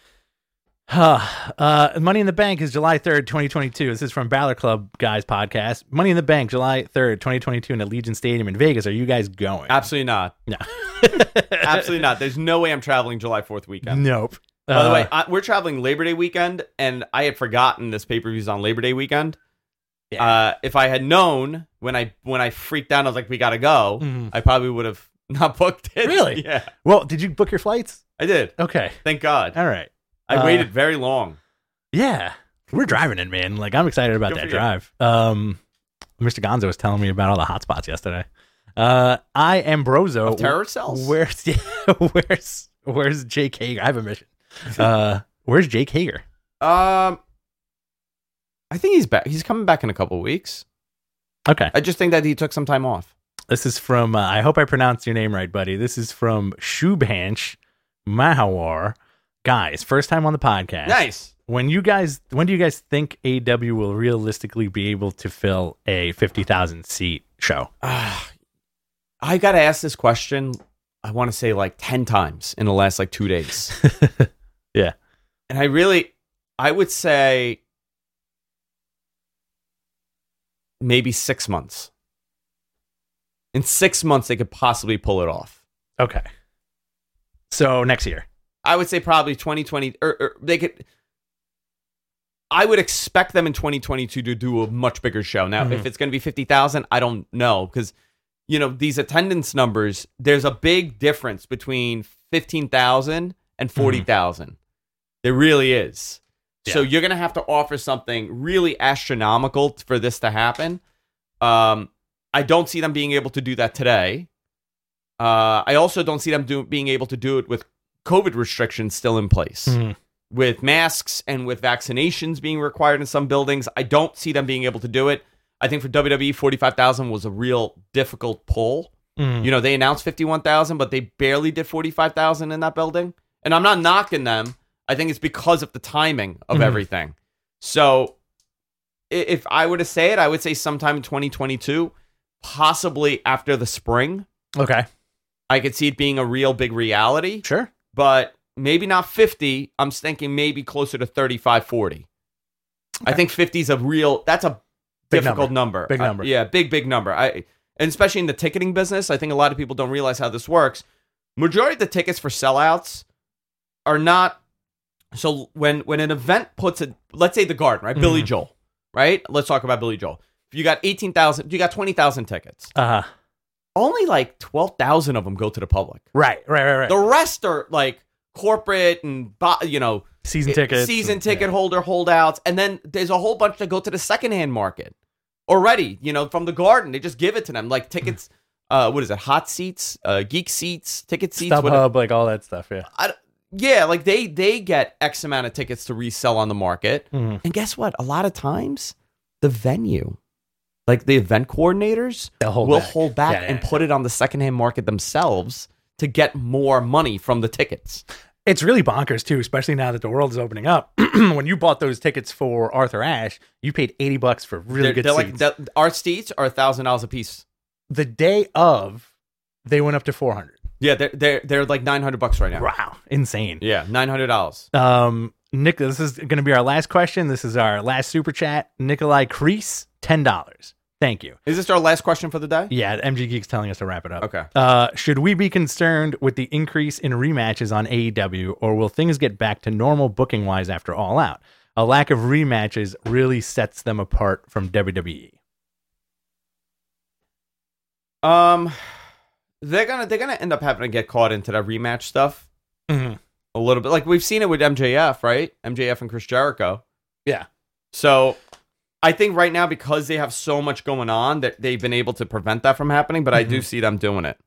Money in the Bank is July 3rd, 2022. This is from Balor Club Guys podcast. Money in the Bank, July 3rd, 2022 in Allegiant Stadium in Vegas. Are you guys going? Absolutely not. No. Absolutely not. There's no way I'm traveling July 4th weekend. Nope. By the way, we're traveling Labor Day weekend, and I had forgotten this pay-per-view's on Labor Day weekend. Yeah. If I had known when I freaked out, I was like, we got to go, I probably would have not booked it. Really? Yeah. Well, did you book your flights? I did. Okay. Thank God. All right. I waited very long. Yeah. We're driving in, man. Like, I'm excited about that drive. Mr. Gonzo was telling me about all the hot spots yesterday. I am Brozo. Of terror cells? Where's Jake Hager? I have a mission. Where's Jake Hager? I think he's back. He's coming back in a couple of weeks. Okay. I just think that he took some time off. This is from, I hope I pronounced your name right, buddy. This is from Shubhansh Mahawar. Guys, first time on the podcast. Nice. When do you guys think AEW will realistically be able to fill a 50,000 seat show? I got to ask this question, I want to say like 10 times in the last like 2 days. Yeah. And I would say maybe 6 months. In 6 months, they could possibly pull it off. Okay. So next year. I would say probably 2020, or they could. I would expect them in 2022 to do a much bigger show. Now, if it's going to be 50,000, I don't know, because these attendance numbers. There's a big difference between 15,000 and 40,000. There really is. Yeah. So you're going to have to offer something really astronomical for this to happen. I don't see them being able to do that today. I also don't see them being able to do it with COVID restrictions still in place. With masks and with vaccinations being required in some buildings, I don't see them being able to do it. I think for WWE, 45,000 was a real difficult pull. They announced 51,000, but they barely did 45,000 in that building. And I'm not knocking them. I think it's because of the timing of everything. So if I were to say it, I would say sometime in 2022, possibly after the spring. Okay. I could see it being a real big reality. Sure. But maybe not 50. I'm thinking maybe closer to 35, 40. Okay. I think 50 is that's a big difficult number. Big number. Yeah, big number. And especially in the ticketing business, I think a lot of people don't realize how this works. Majority of the tickets for sellouts are not. So when an event puts let's say the Garden, right? Billy Joel, right? Let's talk about Billy Joel. If you got 18,000, you got 20,000 tickets. Only like 12,000 of them go to the public. Right. The rest are like corporate and season ticket holder holdouts, and then there's a whole bunch that go to the secondhand market already. From the Garden, they just give it to them like tickets. What is it? Hot seats, geek seats, ticket seats, StubHub, like all that stuff. Yeah. Like they get X amount of tickets to resell on the market, and guess what? A lot of times, the venue. Like the event coordinators will hold back and put it on the secondhand market themselves to get more money from the tickets. It's really bonkers too, especially now that the world is opening up. When you bought those tickets for Arthur Ashe, you paid $80 for really good seats. Our seats are $1,000 a piece. The day of, they went up to $400. Yeah, they're like $900 right now. Wow, insane. Yeah, $900. Nick, this is going to be our last question. This is our last super chat. Nikolai Kreese, $10. Thank you. Is this our last question for the day? Yeah, MG Geek's telling us to wrap it up. Okay. Should we be concerned with the increase in rematches on AEW, or will things get back to normal booking-wise after All Out? A lack of rematches really sets them apart from WWE. They're gonna end up having to get caught into that rematch stuff a little bit. Like we've seen it with MJF, right? MJF and Chris Jericho. Yeah. So I think right now, because they have so much going on, that they've been able to prevent that from happening, but I do see them doing it.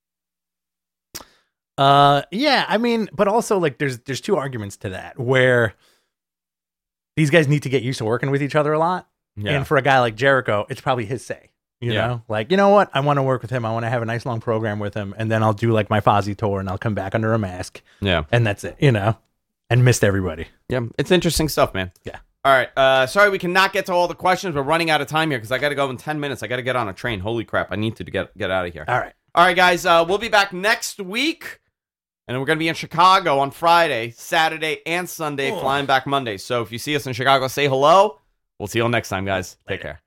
Yeah, I mean, but also like there's two arguments to that, where these guys need to get used to working with each other a lot. Yeah. And for a guy like Jericho, it's probably his say. You know, like, you know what? I want to work with him. I want to have a nice long program with him. And then I'll do like my Fozzy tour and I'll come back under a mask. Yeah. And that's it, and missed everybody. Yeah. It's interesting stuff, man. Yeah. All right. Sorry, we cannot get to all the questions. We're running out of time here because I got to go in 10 minutes. I got to get on a train. Holy crap. I need to get out of here. All right, guys. We'll be back next week. And we're going to be in Chicago on Friday, Saturday, and Sunday, flying back Monday. So if you see us in Chicago, say hello. We'll see you all next time, guys. Take care.